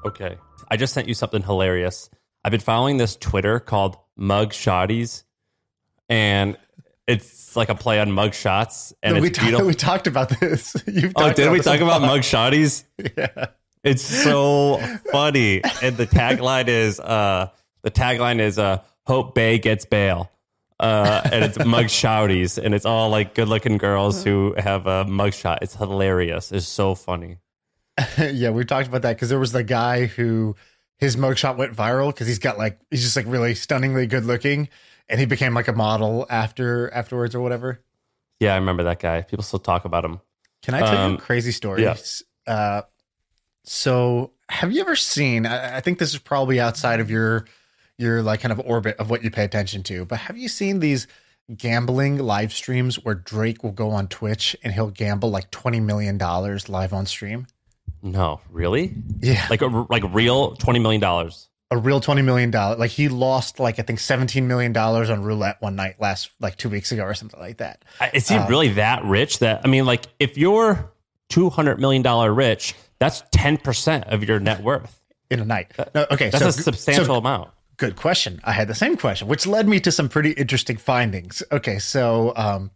Okay. I just sent you something hilarious. I've been following this Twitter called Mug Shotties, and it's like a play on mug shots. And No, it's beautiful. we talked about this. Did we talk about Mug Shotties? Yeah. It's so funny. And the tagline is Hope Bay gets bail. And it's mug shouties, and it's all like good looking girls who have a mug shot. It's hilarious. It's so funny. Yeah, we talked about that because there was the guy who his mugshot went viral because he's just like really stunningly good looking, and he became like a model afterwards or whatever. Yeah, I remember that guy. People still talk about him. Can I tell you a crazy story? Yeah. So have you ever seen, I think this is probably outside of your like kind of orbit of what you pay attention to, but have you seen these gambling live streams where Drake will go on Twitch and he'll gamble like $20 million live on stream? No, really? Yeah. Like real $20 million. A real $20 million. Like he lost like, I think $17 million on roulette one night like 2 weeks ago or something like that. Is he really that rich? Like if you're $200 million rich, that's 10% of your net worth. In a night. No, okay. That's a substantial amount. Good question. I had the same question, which led me to some pretty interesting findings. Okay, so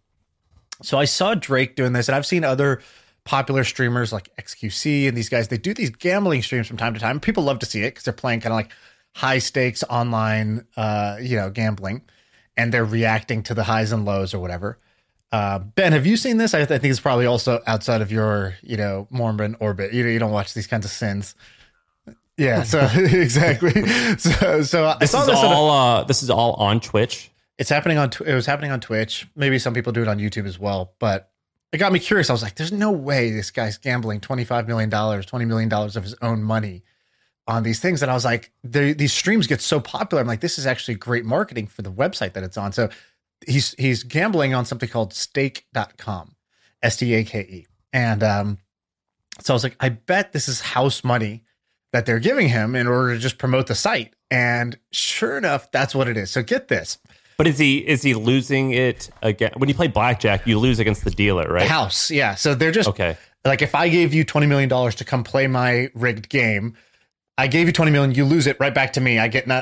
I saw Drake doing this, and I've seen other popular streamers like XQC and these guys. They do these gambling streams from time to time. People love to see it because they're playing kind of like high stakes online, gambling, and they're reacting to the highs and lows or whatever. Ben, have you seen this? I think it's probably also outside of your, Mormon orbit. You don't watch these kinds of sins. Yeah, so exactly. So I saw this. This is all on Twitch. It's happening it was happening on Twitch. Maybe some people do it on YouTube as well, but it got me curious. I was like, there's no way this guy's gambling $25 million, $20 million of his own money on these things. And I was like, these streams get so popular. I'm like, this is actually great marketing for the website that it's on. So he's gambling on something called stake.com, STAKE. And so I was like, I bet this is house money that they're giving him in order to just promote the site. And sure enough, that's what it is. So get this. But is he losing it again? When you play blackjack, you lose against the dealer, right? The house, yeah. So they're just okay. Like if I gave you $20 million to come play my rigged game, I gave you $20 million, you lose it right back to me. I get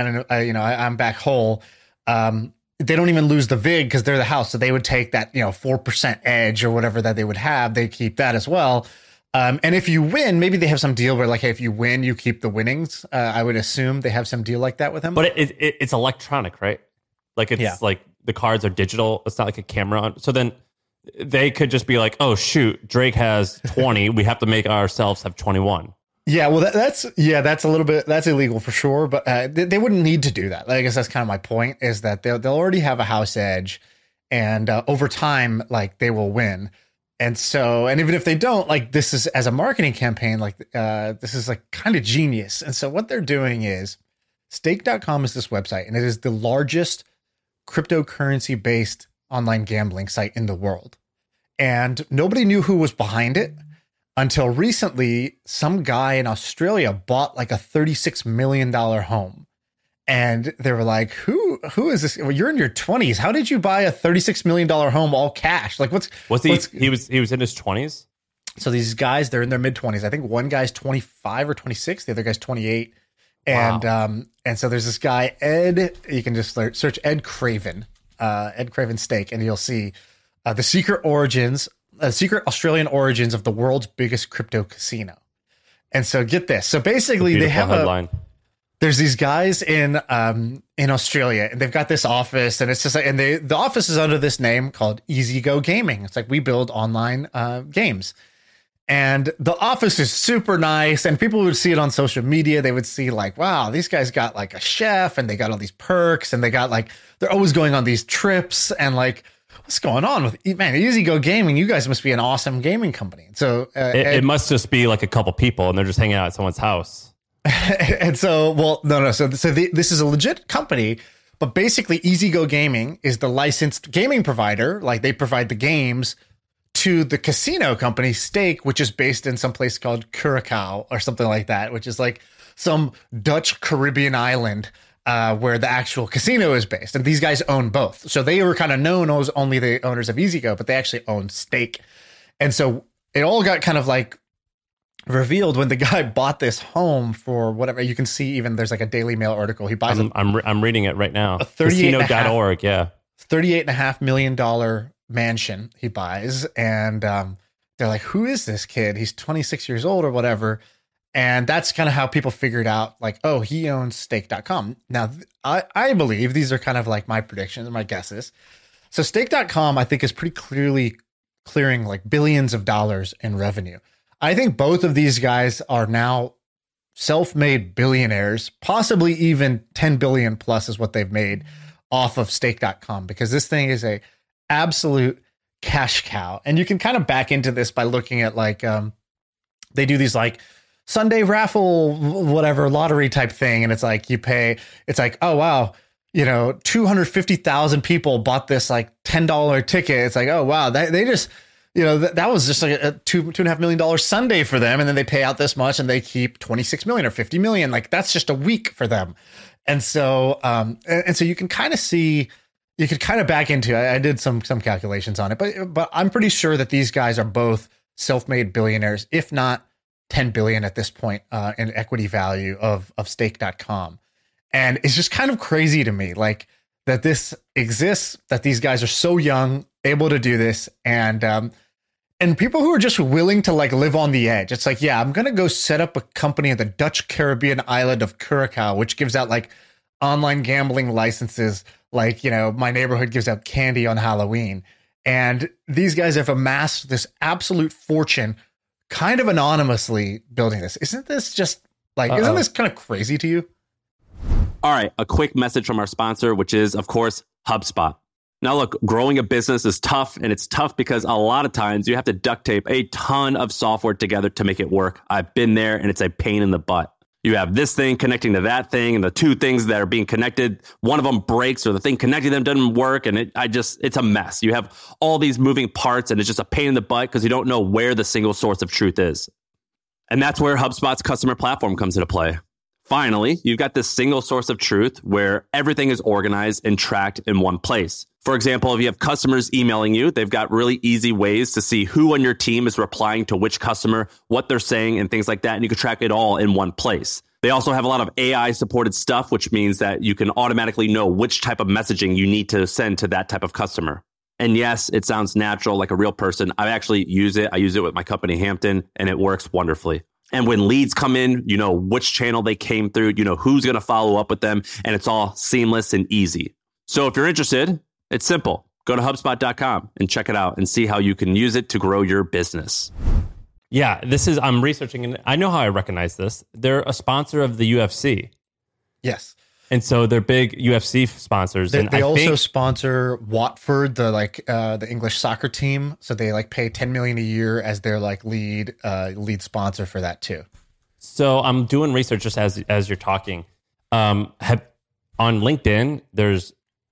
I'm back whole. They don't even lose the VIG because they're the house. So they would take that 4% edge or whatever that they would have. They keep that as well. And if you win, maybe they have some deal where like, hey, if you win, you keep the winnings. I would assume they have some deal like that with him. But it's electronic, right? Like it's like the cards are digital. It's not like a camera on. So then they could just be like, oh shoot, Drake has 20. We have to make ourselves have 21. Yeah, well, that's illegal for sure. But they wouldn't need to do that. I guess that's kind of my point is that they'll already have a house edge, and over time, like they will win. And so, and even if they don't, like this is as a marketing campaign, like this is like kind of genius. And so what they're doing is stake.com is this website, and it is the largest cryptocurrency based online gambling site in the world. And nobody knew who was behind it until recently. Some guy in Australia bought like a $36 million home. And they were like, who is this? Well, you're in your 20s. How did you buy a $36 million home all cash? Like he was in his 20s? So these guys, they're in their mid 20s. I think one guy's 25 or 26. The other guy's 28. And, wow. And so there's this guy, Ed, you can just search Ed Craven Stake, and you'll see the secret Australian origins of the world's biggest crypto casino. And so get this. So basically they have headline. There's these guys in Australia, and they've got this office, and it's just like, and the office is under this name called Easy Go Gaming. It's like we build online games, and the office is super nice. And people would see it on social media. They would see like, wow, these guys got like a chef, and they got all these perks, and they got like they're always going on these trips, and like, what's going on with Easy Go Gaming? You guys must be an awesome gaming company. So it must just be like a couple people, and they're just hanging out at someone's house. And so, well, no. So this is a legit company, but basically Easy Go Gaming is the licensed gaming provider. Like they provide the games to the casino company Stake, which is based in some place called Curacao or something like that, which is like some Dutch Caribbean island where the actual casino is based. And these guys own both. So they were kind of known as only the owners of Easy Go, but they actually own Stake. And so it all got kind of like revealed when the guy bought this home for whatever. You can see even there's like a Daily Mail article. He buys I'm reading it right now. A Casino.org, yeah. $38.5 million mansion he buys. And they're like, who is this kid? He's 26 years old or whatever. And that's kind of how people figured out, like, oh, he owns stake.com. Now, I believe these are kind of like my predictions, my guesses. So stake.com, I think, is pretty clearly clearing like billions of dollars in revenue. I think both of these guys are now self-made billionaires, possibly even 10 billion plus is what they've made off of stake.com, because this thing is a absolute cash cow. And you can kind of back into this by looking at like, they do these like Sunday raffle, whatever lottery type thing. And it's like, you pay, it's like, oh, wow, 250,000 people bought this like $10 ticket. It's like, oh, wow, they just, that was just like a $2.5 million Sunday for them. And then they pay out this much and they keep 26 million or 50 million. Like that's just a week for them. And so, so you can kind of see, you could kind of back into, I did some calculations on it, but I'm pretty sure that these guys are both self-made billionaires, if not 10 billion at this point in equity value of stake.com. And it's just kind of crazy to me, like that this exists, that these guys are so young, able to do this. And people who are just willing to like live on the edge. It's like, yeah, I'm going to go set up a company in the Dutch Caribbean island of Curacao, which gives out like online gambling licenses. Like, my neighborhood gives out candy on Halloween. And these guys have amassed this absolute fortune kind of anonymously building this. Isn't this just like, isn't this kind of crazy to you? All right, a quick message from our sponsor, which is, of course, HubSpot. Now, look, growing a business is tough, and it's tough because a lot of times you have to duct tape a ton of software together to make it work. I've been there, and it's a pain in the butt. You have this thing connecting to that thing, and the two things that are being connected, one of them breaks, or the thing connecting them doesn't work, and it's a mess. You have all these moving parts, and it's just a pain in the butt because you don't know where the single source of truth is. And that's where HubSpot's customer platform comes into play. Finally, you've got this single source of truth where everything is organized and tracked in one place. For example, if you have customers emailing you, they've got really easy ways to see who on your team is replying to which customer, what they're saying, and things like that. And you can track it all in one place. They also have a lot of AI supported stuff, which means that you can automatically know which type of messaging you need to send to that type of customer. And yes, it sounds natural, like a real person. I actually use it. I use it with my company, Hampton, and it works wonderfully. And when leads come in, you know which channel they came through, you know who's going to follow up with them, and it's all seamless and easy. So if you're interested, it's simple. Go to HubSpot.com and check it out and see how you can use it to grow your business. Yeah, I'm researching, and I know how I recognize this. They're a sponsor of the UFC. Yes. And so they're big UFC sponsors. They also sponsor Watford, the English soccer team. So they like pay $10 million a year as their like lead sponsor for that too. So I'm doing research just as you're talking. On LinkedIn, there's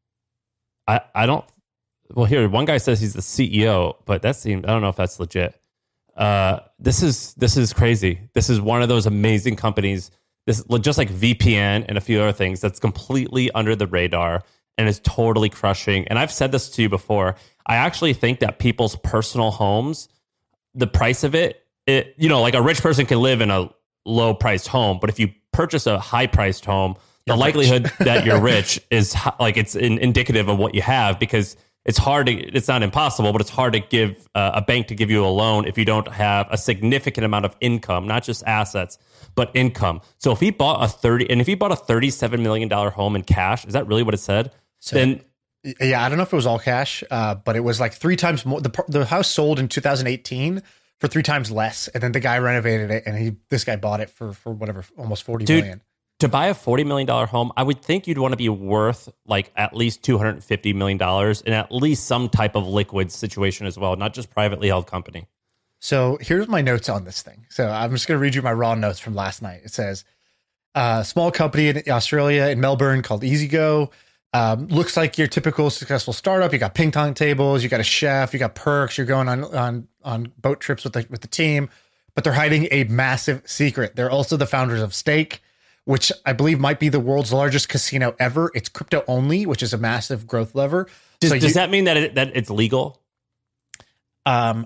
here one guy says he's the CEO, but I don't know if that's legit. This is crazy. This is one of those amazing companies. This just like VPN and a few other things that's completely under the radar and is totally crushing. And I've said this to you before. I actually think that people's personal homes, the price of it, like a rich person can live in a low priced home, but if you purchase a high priced home, the likelihood that you're rich is like it's indicative of what you have, because it's not impossible, but it's hard to give a bank to give you a loan if you don't have a significant amount of income, not just assets, but income. So if he bought a $37 million home in cash, is that really what it said? Yeah, I don't know if it was all cash, but it was like 3 times more. The house sold in 2018 for 3 times less, and then the guy renovated it, and this guy bought it for whatever, almost $40 million. To buy a $40 million home, I would think you'd want to be worth like at least $250 million in at least some type of liquid situation as well, not just privately held company. So here's my notes on this thing. So I'm just going to read you my raw notes from last night. It says, small company in Australia, in Melbourne, called EasyGo. Looks like your typical successful startup. You got ping pong tables, you got a chef, you got perks, you're going on boat trips with the team, but they're hiding a massive secret. They're also the founders of Stake, which I believe might be the world's largest casino ever. It's crypto only, which is a massive growth lever. Does that mean that it's legal?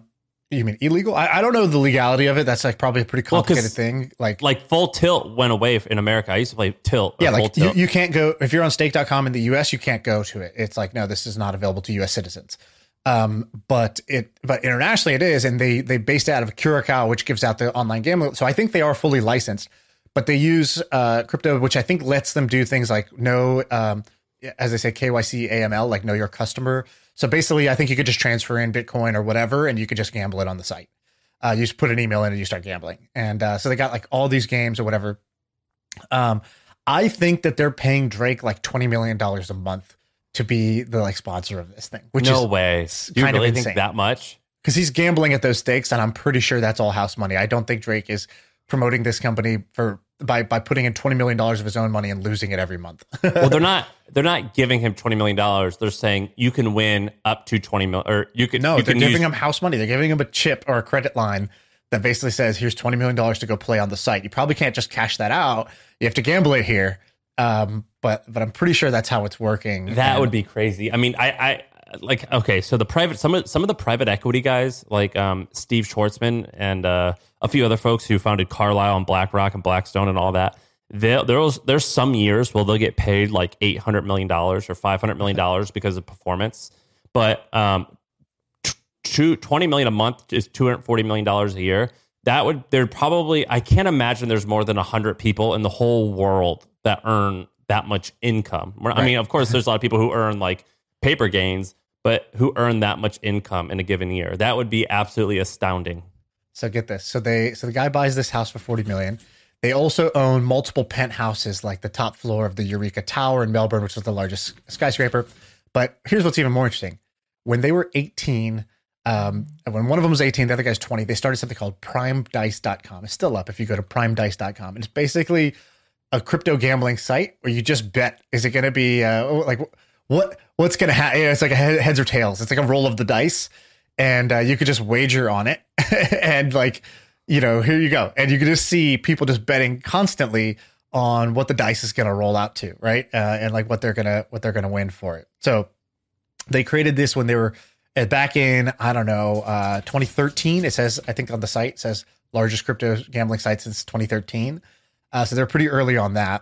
You mean illegal? I don't know the legality of it. That's like probably a pretty complicated thing. Like Full Tilt went away in America. I used to play Tilt. Yeah, Full like Tilt. you can't go if you're on stake.com in the US, you can't go to it. It's like, no, this is not available to US citizens. But internationally it is, and they based it out of Curacao, which gives out the online gambling. So I think they are fully licensed, but they use crypto, which I think lets them do things like as they say, KYC AML, like know your customer. So basically, I think you could just transfer in Bitcoin or whatever, and you could just gamble it on the site. You just put an email in and you start gambling. And so they got like all these games or whatever. I think that they're paying Drake like $20 million a month to be the like sponsor of this thing, which no is way. Do you kind really of think insane. that much? Because he's gambling at those stakes, and I'm pretty sure that's all house money. I don't think Drake is promoting this company by putting in $20 million of his own money and losing it every month. Well, they're not giving him $20 million. They're saying you can win up to 20 million, or you can. No, you they're can giving him house money. They're giving him a chip or a credit line that basically says, here's $20 million to go play on the site. You probably can't just cash that out. You have to gamble it here. But I'm pretty sure that's how it's working. That would be crazy. I mean, I like, okay, so the private, some of the private equity guys like Steve Schwartzman and a few other folks who founded Carlyle and BlackRock and Blackstone and all that. There's some years where they'll get paid like $800 million or $500 million because of performance, but $20 million a month is $240 million a year. I can't imagine there's more than 100 people in the whole world that earn that much income. I mean, of course, there's a lot of people who earn like paper gains, but who earn that much income in a given year. That would be absolutely astounding. So get this. So the guy buys this house for $40 million. They also own multiple penthouses, like the top floor of the Eureka Tower in Melbourne, which is the largest skyscraper. But here's what's even more interesting. When they were 18, when one of them was 18, the other guy's 20, they started something called primedice.com. It's still up if you go to primedice.com. It's basically a crypto gambling site where you just bet, is it going to be what's going to happen? It's like a heads or tails. It's like a roll of the dice, and you could just wager on it. And like, here you go. And you can just see people just betting constantly on what the dice is going to roll out to. Right. And like what they're going to win for it. So they created this when they were back in, 2013. It says, I think on the site, it says largest crypto gambling site since 2013. So they're pretty early on that.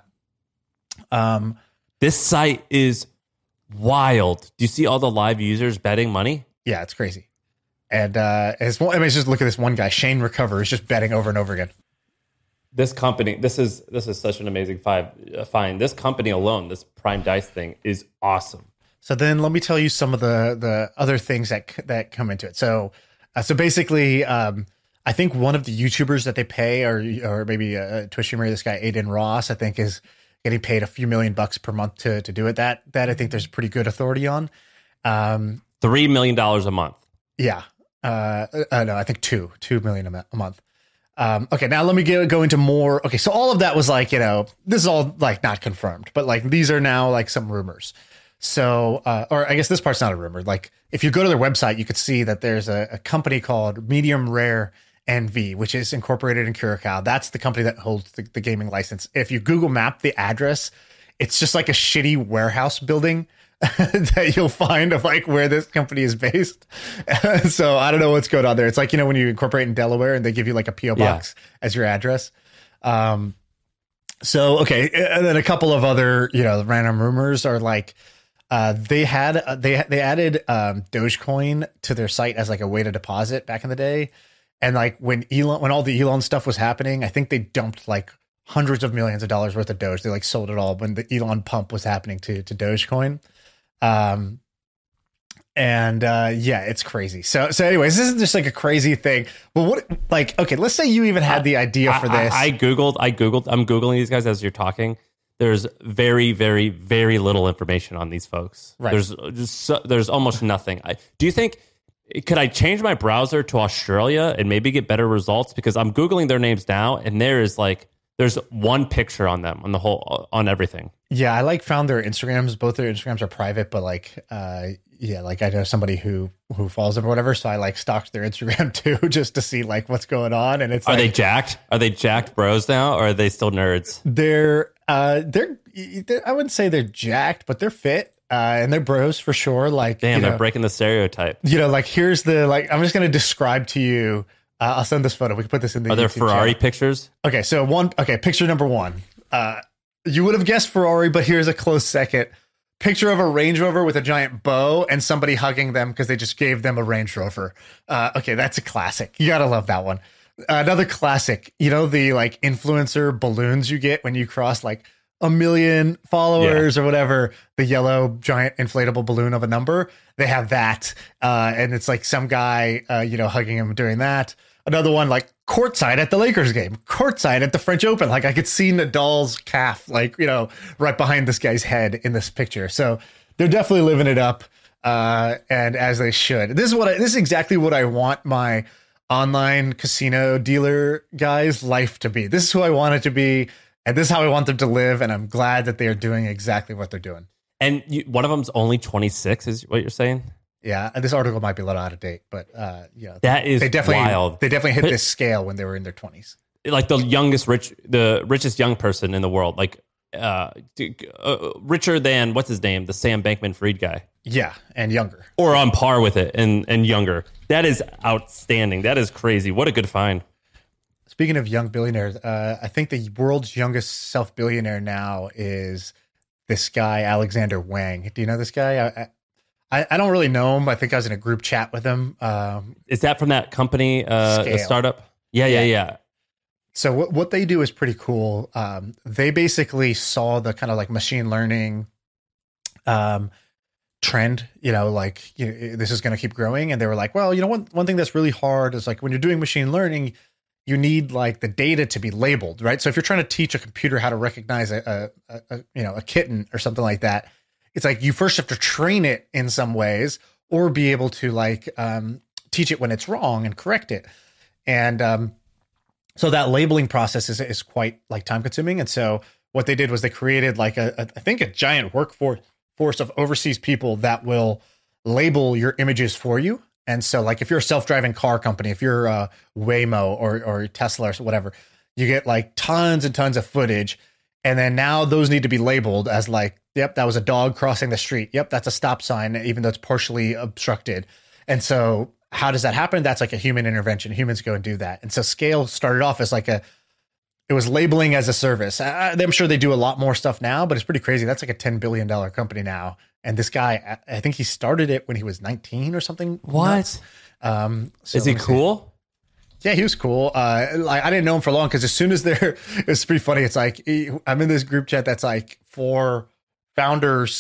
This site is wild. Do you see all the live users betting money? Yeah, it's crazy. And it's just look at this one guy, Shane Recover, is just betting over and over again. This company, this is such an amazing find. This company alone, this Prime Dice thing, is awesome. So then let me tell you some of the other things that come into it. So basically, I think one of the YouTubers that they pay, or maybe a Twitch streamer, this guy Aiden Ross, I think is getting paid a few million bucks per month to do it. That I think there's pretty good authority on. $3 million a month. Yeah. No, I think $2 million a month. Okay, now let me go into more. Okay, so all of that was like, this is all like not confirmed, but like these are now like some rumors. So, or I guess this part's not a rumor. Like if you go to their website, you could see that there's a company called Medium Rare NV, which is incorporated in Curacao. That's the company that holds the gaming license. If you Google map the address, it's just like a shitty warehouse building that you'll find of like where this company is based. So I don't know what's going on there. It's like, when you incorporate in Delaware and they give you like a PO box as your address. So, okay. And then a couple of other, random rumors are like, they added Dogecoin to their site as like a way to deposit back in the day. And like when all the Elon stuff was happening, I think they dumped like hundreds of millions of dollars worth of Doge. They like sold it all when the Elon pump was happening to Dogecoin. It's crazy. So anyways, this is just like a crazy thing. But let's say you even had the idea for this. I'm Googling these guys as you're talking. There's very, very, very little information on these folks. Right. There's almost nothing. Do you think, could I change my browser to Australia and maybe get better results? Because I'm Googling their names now, and there's one picture on them on everything. Yeah, I found their Instagrams. Both their Instagrams are private, but I know somebody who follows them or whatever. So I stalked their Instagram too, just to see what's going on. And it's are they jacked? Are they jacked bros now, or are they still nerds? They're I wouldn't say they're jacked, but they're fit. and they're bros for sure. Like, Damn, you know, they're breaking the stereotype. you know, like here's the like. I'm just gonna describe to you. I'll send this photo. We can put this in the. Are there YouTube Ferrari channel. pictures? Okay, so picture number one. You would have guessed Ferrari, but here's a close second. Picture of a Range Rover with a giant bow and somebody hugging them because they just gave them a Range Rover. Okay, that's a classic. You gotta love that one. Another classic, you know, the like influencer balloons you get when you cross like 1 million followers or whatever, the yellow giant inflatable balloon of a number. They have that. And it's like some guy, you know, hugging him doing that. Another one, like courtside at the Lakers game, courtside at the French Open. Like I could see Nadal's calf, like, you know, right behind this guy's head in this picture. So they're definitely living it up. And as they should. This is exactly what I want my online casino dealer guys' life to be. This is who I want it to be. And this is how I want them to live. And I'm glad that they are doing exactly what they're doing. And one of them's only 26, is what you're saying? Yeah, this article might be a little out of date, but yeah, That is they definitely wild. They definitely hit this scale when they were in their 20s. Like the richest young person in the world, like richer than what's his name, the Sam Bankman-Fried guy, Yeah, and younger. or on par with it, and younger. That is outstanding. That is crazy. What a good find. Speaking of young billionaires, I think the world's youngest self-billionaire now is this guy Alexander Wang. Do you know this guy? I don't really know him. I think I was in a group chat with him. Is that from that company, the Scale. startup? Yeah. So what they do is pretty cool. They basically saw the kind of like machine learning trend, you know, like this is going to keep growing. And they were like, well, you know, one thing that's really hard is like when you're doing machine learning, you need like the data to be labeled, right? So if you're trying to teach a computer how to recognize a kitten or something like that, it's like you first have to train it in some ways or be able to like teach it when it's wrong and correct it. And so that labeling process is quite like time consuming. And so what they did was they created like I think a giant workforce of overseas people that will label your images for you. And so like if you're a self-driving car company, if you're Waymo or Tesla or whatever, you get like tons and tons of footage. And then now those need to be labeled as like, yep, that was a dog crossing the street. Yep, that's a stop sign, even though it's partially obstructed. And so how does that happen? That's like a human intervention. Humans go and do that. And so Scale started off as like it was labeling as a service. I'm sure they do a lot more stuff now, but it's pretty crazy. That's like a $10 billion company now. And this guy, I think he started it when he was 19 or something. What? So Is he cool? Yeah, he was cool. Like I didn't know him for long because as soon as it's pretty funny. It's like I'm in this group chat that's like for founders.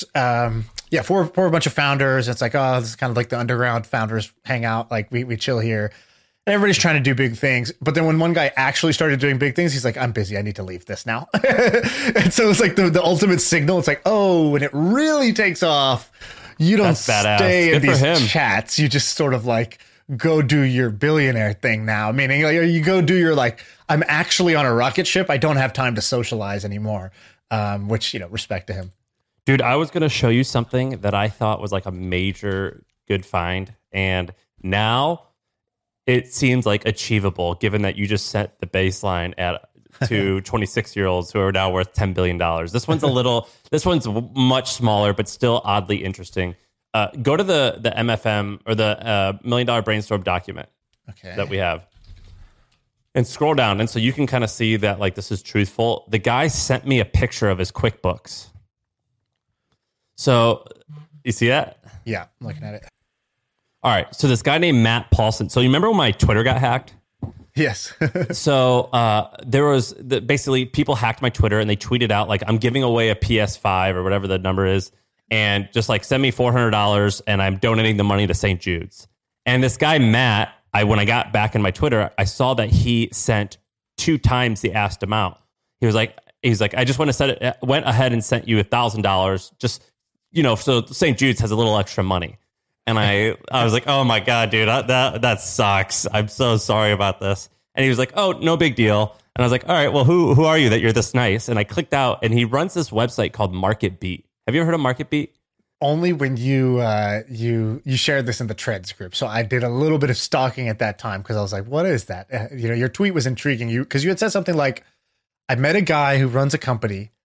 For a bunch of founders. It's like, oh, this is kind of like the underground founders hangout. Like we chill here. And everybody's trying to do big things. But then when one guy actually started doing big things, he's like, I'm busy. I need to leave this now. And so it's like the ultimate signal. It's like, oh, when it really takes off, you don't stay in these chats. You just sort of like go do your billionaire thing now. Meaning like you go do your like, I'm actually on a rocket ship. I don't have time to socialize anymore. Which, you know, respect to him. Dude, I was going to show you something that I thought was like a major good find. And now it seems like achievable given that you just set the baseline to 26-year-olds who are now worth $10 billion. This one's much smaller, but still oddly interesting. Go to the MFM or the $1 Million Brainstorm document that we have and scroll down. And so you can kind of see that like this is truthful. The guy sent me a picture of his QuickBooks. So you see that? Yeah, I'm looking at it. All right. So this guy named Matt Paulson. So you remember when my Twitter got hacked? Yes. So there was basically people hacked my Twitter and they tweeted out like, I'm giving away a PS5 or whatever the number is. And just like send me $400 and I'm donating the money to St. Jude's. And this guy, Matt, when I got back in my Twitter, I saw that he sent 2 times the asked amount. He's like, I just went ahead and sent you $1,000 just, you know, so St. Jude's has a little extra money. And I was like, oh my God, dude, that sucks. I'm so sorry about this. And he was like, oh, no big deal. And I was like, all right, well, who are you that you're this nice? And I clicked out and he runs this website called MarketBeat. Have you ever heard of MarketBeat? Only when you shared this in the Treads group. So I did a little bit of stalking at that time because I was like, what is that? Your tweet was intriguing because you had said something like, I met a guy who runs a company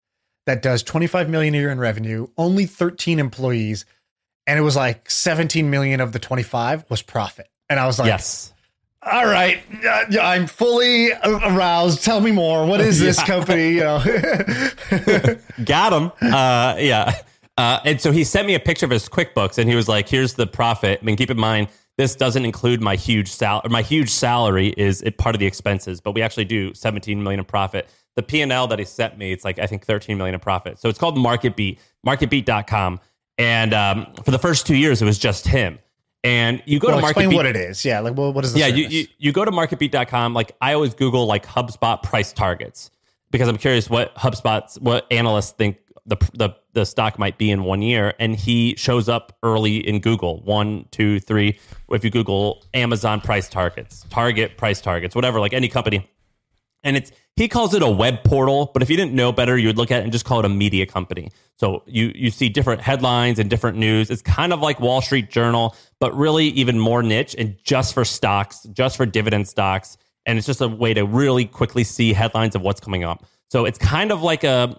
that does 25 million a year in revenue, only 13 employees, and it was like 17 million of the 25 was profit. And I was like, Yes. all right, I'm fully aroused. Tell me more. What is this company? You know, Got him. Yeah. And so he sent me a picture of his QuickBooks, and he was like, "Here's the profit." I mean, keep in mind, this doesn't include my huge salary. My huge salary is part of the expenses, but we actually do 17 million in profit. The P&L that he sent me, it's like, I think 13 million in profit. So it's called MarketBeat, marketbeat.com. And for the first 2 years, it was just him. And you go to explain MarketBeat. what it is. Yeah, like what is the service? You go to marketbeat.com. Like, I always Google like HubSpot price targets because I'm curious what analysts think the stock might be in 1 year. And he shows up early in Google, 1, 2, 3. If you Google Amazon price targets, Target price targets, whatever, like any company. And he calls it a web portal, but if you didn't know better, you would look at it and just call it a media company. So you see different headlines and different news. It's kind of like Wall Street Journal, but really even more niche and just for stocks, just for dividend stocks. And it's just a way to really quickly see headlines of what's coming up. So it's kind of like a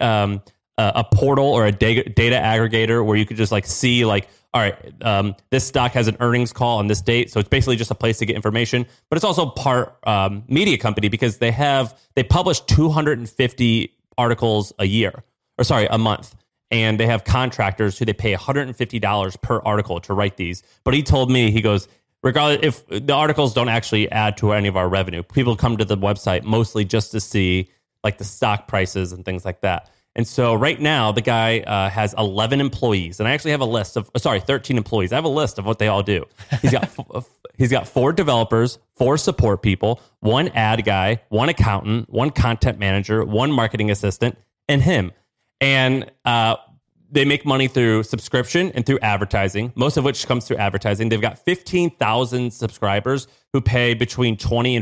portal or a data aggregator where you could just like see like, all right, this stock has an earnings call on this date. So it's basically just a place to get information, but it's also part media company because they publish 250 articles a month. And they have contractors who they pay $150 per article to write these. But he told me, he goes, regardless if the articles don't actually add to any of our revenue, people come to the website mostly just to see like the stock prices and things like that. And so right now, the guy has 11 employees, and I actually have a list of 13 employees. I have a list of what they all do. He's got 4 developers, 4 support people, 1 ad guy, 1 accountant, 1 content manager, 1 marketing assistant, and him. And they make money through subscription and through advertising, most of which comes through advertising. They've got 15,000 subscribers who pay between $20 and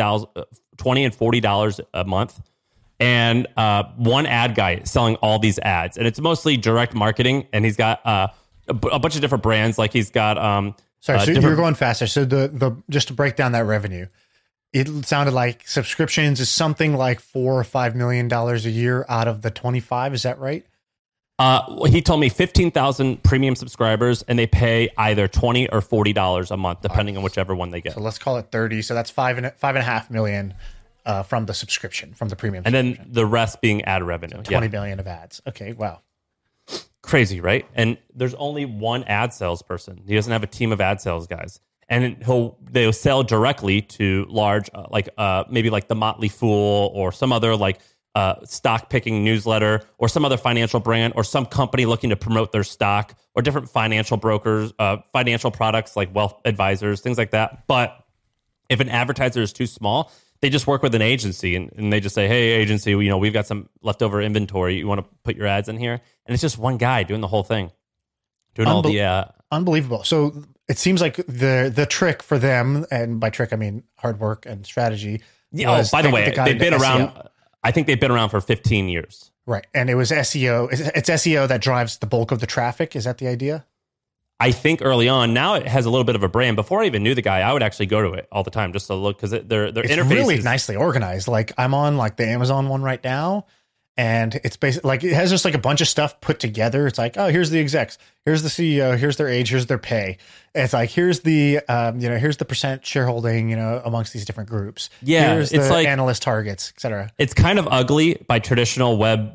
$40 a month. And 1 ad guy selling all these ads, and it's mostly direct marketing. And he's got a bunch of different brands. Like he's got so you're going faster. So the just to break down that revenue, it sounded like subscriptions is something like $4 or $5 million a year out of the 25. Is that right? He told me 15,000 premium subscribers, and they pay either $20 or $40 a month, depending on whichever one they get. So let's call it 30. So that's $5.5 million. From the subscription, from the premium, and then the rest being ad revenue. 20 million of ads. Okay, wow, crazy, right? And there's only 1 ad salesperson. He doesn't have a team of ad sales guys, and they'll sell directly to large, maybe like the Motley Fool or some other like stock picking newsletter or some other financial brand or some company looking to promote their stock or different financial brokers, financial products like wealth advisors, things like that. But if an advertiser is too small, they just work with an agency and they just say, hey, agency, we've got some leftover inventory. You want to put your ads in here? And it's just one guy doing the whole thing, doing all the... Unbelievable. So it seems like the trick for them, and by trick, I mean hard work and strategy. Yeah. By the way, they've been around. I think they've been around for 15 years. Right. And it was SEO. It's SEO that drives the bulk of the traffic. Is that the idea? I think early on, now it has a little bit of a brand. Before I even knew the guy, I would actually go to it all the time just to look because their interface really is nicely organized. Like I'm on like the Amazon one right now, and it's basically like it has just like a bunch of stuff put together. It's like, oh, here's the execs, here's the CEO, here's their age, here's their pay. And it's like here's the here's the percent shareholding amongst these different groups. Yeah, here's it's the like analyst targets, etc. It's kind of ugly by traditional web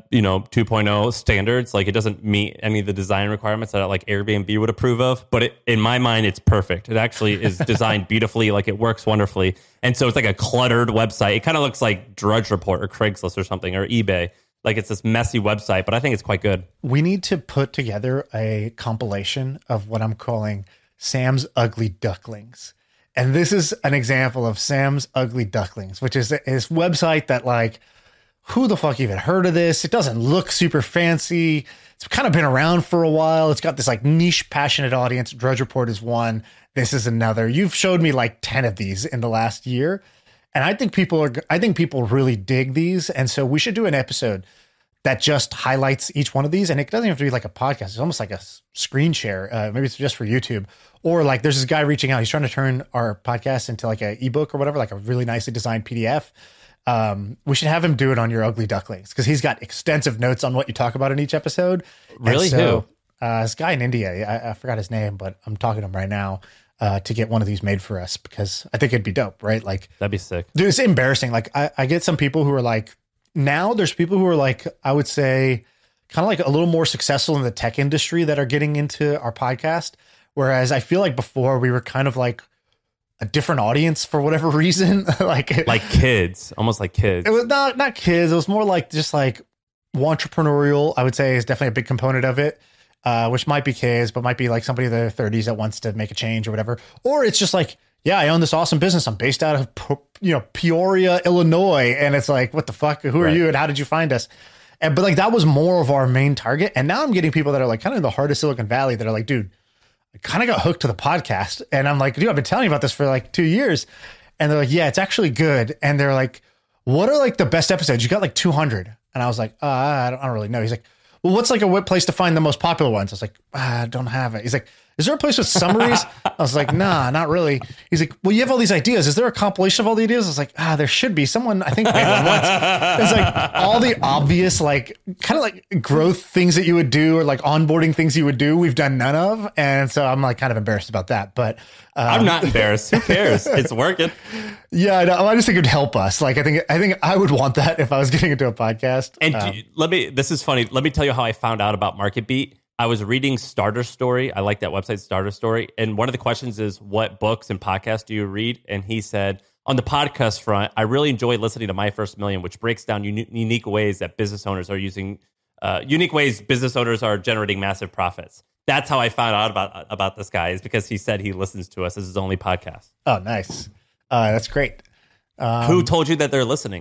2.0 standards. Like it doesn't meet any of the design requirements that like Airbnb would approve of. But in my mind, it's perfect. It actually is designed beautifully. Like it works wonderfully. And so it's like a cluttered website. It kind of looks like Drudge Report or Craigslist or something or eBay. Like it's this messy website, but I think it's quite good. We need to put together a compilation of what I'm calling Sam's Ugly Ducklings. And this is an example of Sam's Ugly Ducklings, which is his website that like, who the fuck even heard of this? It doesn't look super fancy. It's kind of been around for a while. It's got this like niche, passionate audience. Drudge Report is one. This is another. You've showed me like 10 of these in the last year. And I think people really dig these. And so we should do an episode that just highlights each one of these. And it doesn't have to be like a podcast. It's almost like a screen share. Maybe it's just for YouTube. Or like there's this guy reaching out. He's trying to turn our podcast into like an ebook or whatever, like a really nicely designed PDF. We should have him do it on Your Ugly Ducklings because he's got extensive notes on what you talk about in each episode. Really? So, this guy in India, I forgot his name, but I'm talking to him right now to get one of these made for us because I think it'd be dope, right? Like, That'd be sick. dude, it's embarrassing. Like, I get some people who are like, now there's people who are like, I would say, kind of like a little more successful in the tech industry that are getting into our podcast. Whereas I feel like before we were kind of like a different audience for whatever reason. like kids, almost like kids. It was not kids. It was more like just like entrepreneurial, I would say, is definitely a big component of it. Which might be kids, but might be like somebody in their 30s that wants to make a change or whatever. Or it's just like, yeah, I own this awesome business. I'm based out of, Peoria, Illinois. And it's like, what the fuck? Who are you? And how did you find us? But like, that was more of our main target. And now I'm getting people that are like kind of in the heart of Silicon Valley that are like, dude, I kind of got hooked to the podcast. And I'm like, dude, I've been telling you about this for like 2 years. And they're like, yeah, it's actually good. And they're like, what are like the best episodes? You got like 200. And I was like, I don't really know. He's like, well, what's like a place to find the most popular ones? I was like, I don't have it. He's like, is there a place with summaries? I was like, nah, not really. He's like, well, you have all these ideas. Is there a compilation of all the ideas? I was like, there should be. Someone, I think, made one once. It's like all the obvious, like kind of like growth things that you would do or like onboarding things you would do. We've done none of. And so I'm like kind of embarrassed about that. But I'm not embarrassed. Who cares? It's working. Yeah, I just think it'd help us. Like, I think I would want that if I was getting into a podcast. And this is funny. Let me tell you how I found out about MarketBeat. I was reading Starter Story. I like that website, Starter Story. And one of the questions is, what books and podcasts do you read? And he said, on the podcast front, I really enjoy listening to My First Million, which breaks down unique ways that business owners are using, unique ways business owners are generating massive profits. That's how I found out about this guy, is because he said he listens to us as his only podcast. Oh, nice. That's great. Who told you that they're listening?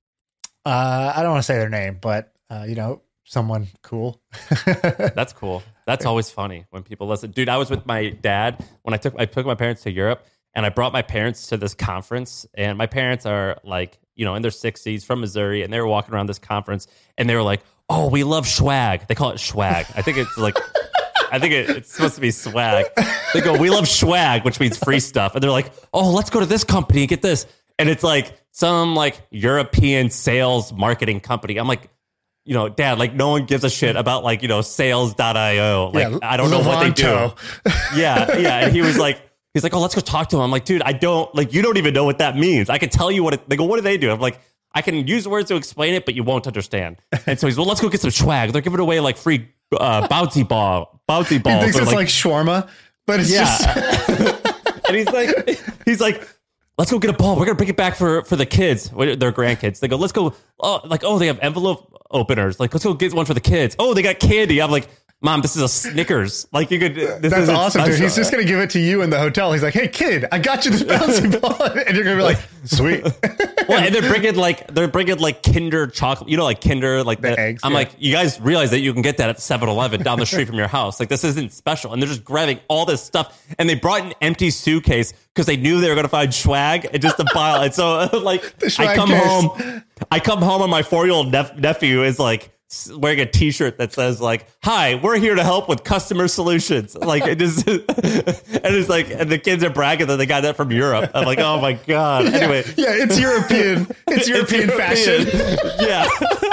I don't want to say their name, but, someone cool. That's cool. That's always funny when people listen. Dude, I was with my dad when I took my parents to Europe, and I brought my parents to this conference, and my parents are like, in their 60s from Missouri, and they were walking around this conference, and they were like, oh, we love swag. They call it swag. I think it's like, it's supposed to be swag. They go, we love swag, which means free stuff. And they're like, oh, let's go to this company and get this. And it's like some like European sales marketing company. I'm like, Dad, like no one gives a shit about like, sales.io. Like, yeah, I don't know what they do. Yeah. And he's like, oh, let's go talk to him. I'm like, dude, you don't even know what that means. I can tell you they go, what do they do? I'm like, I can use words to explain it, but you won't understand. And so he's, well, let's go get some swag. They're giving away like free bouncy balls. He thinks it's like shawarma, but it's just. And he's like, let's go get a ball. We're going to bring it back for the kids, their grandkids. They go, let's go. Oh, they have envelope openers. Like, let's go get one for the kids. Oh, they got candy. I'm like, Mom, this is a Snickers. Like, you could. That's awesome, dude. He's just going to give it to you in the hotel. He's like, hey, kid, I got you this bouncy ball. And you're going to be like, sweet. Well, and they're bringing like Kinder chocolate, like Kinder, like the eggs. I'm like, you guys realize that you can get that at 7-Eleven down the street from your house. Like, this isn't special. And they're just grabbing all this stuff. And they brought an empty suitcase because they knew they were going to find swag and just a pile. And so, like, I come home and my 4-year-old nephew is like, wearing a t-shirt that says like, hi, we're here to help with customer solutions. Like, it just, and it's like, and the kids are bragging that they got that from Europe. I'm like, oh my God. Anyway. Yeah, it's European. It's European fashion. Yeah.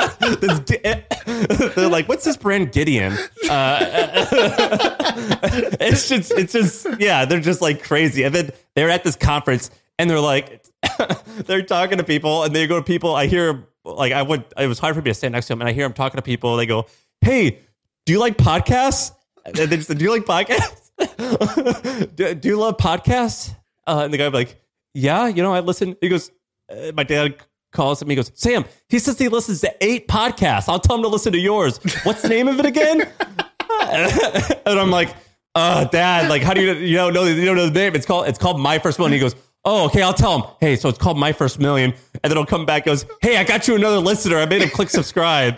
They're like, what's this brand Gideon? It's just, yeah, they're just like crazy. And then they're at this conference and they're like, they're talking to people and they go to people. I hear like, it was hard for me to stand next to him and I hear him talking to people. They go, hey, do you like podcasts? And they just said, do you like podcasts? do you love podcasts? And the guy was like, yeah, I listen. He goes, my dad calls him. He goes, Sam, he says he listens to 8 podcasts. I'll tell him to listen to yours. What's the name of it again? And I'm like, Dad, like, how do you don't know the name? It's called My First Million. He goes, oh, okay, I'll tell him. Hey, so it's called My First Million. And then he'll come back and goes, hey, I got you another listener. I made him click subscribe.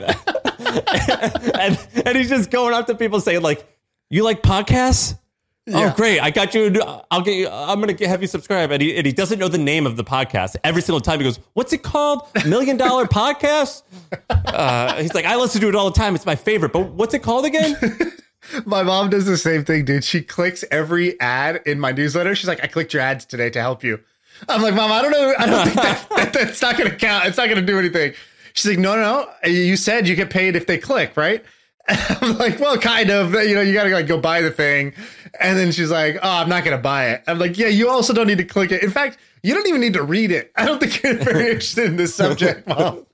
and he's just going up to people saying like, you like podcasts? Yeah. Oh, great. I got you. I'm going to have you subscribe. And he doesn't know the name of the podcast. Every single time he goes, what's it called? $1 Million Podcast? He's like, I listen to it all the time. It's my favorite. But what's it called again? My mom does the same thing, dude. She clicks every ad in my newsletter. She's like, I clicked your ads today to help you. I'm like, Mom, I don't know. I don't think That's not going to count. It's not going to do anything. She's like, no. You said you get paid if they click, right? And I'm like, well, kind of. You know, you got to like go buy the thing. And then she's like, oh, I'm not going to buy it. I'm like, yeah, you also don't need to click it. In fact, you don't even need to read it. I don't think you're very interested in this subject, Mom.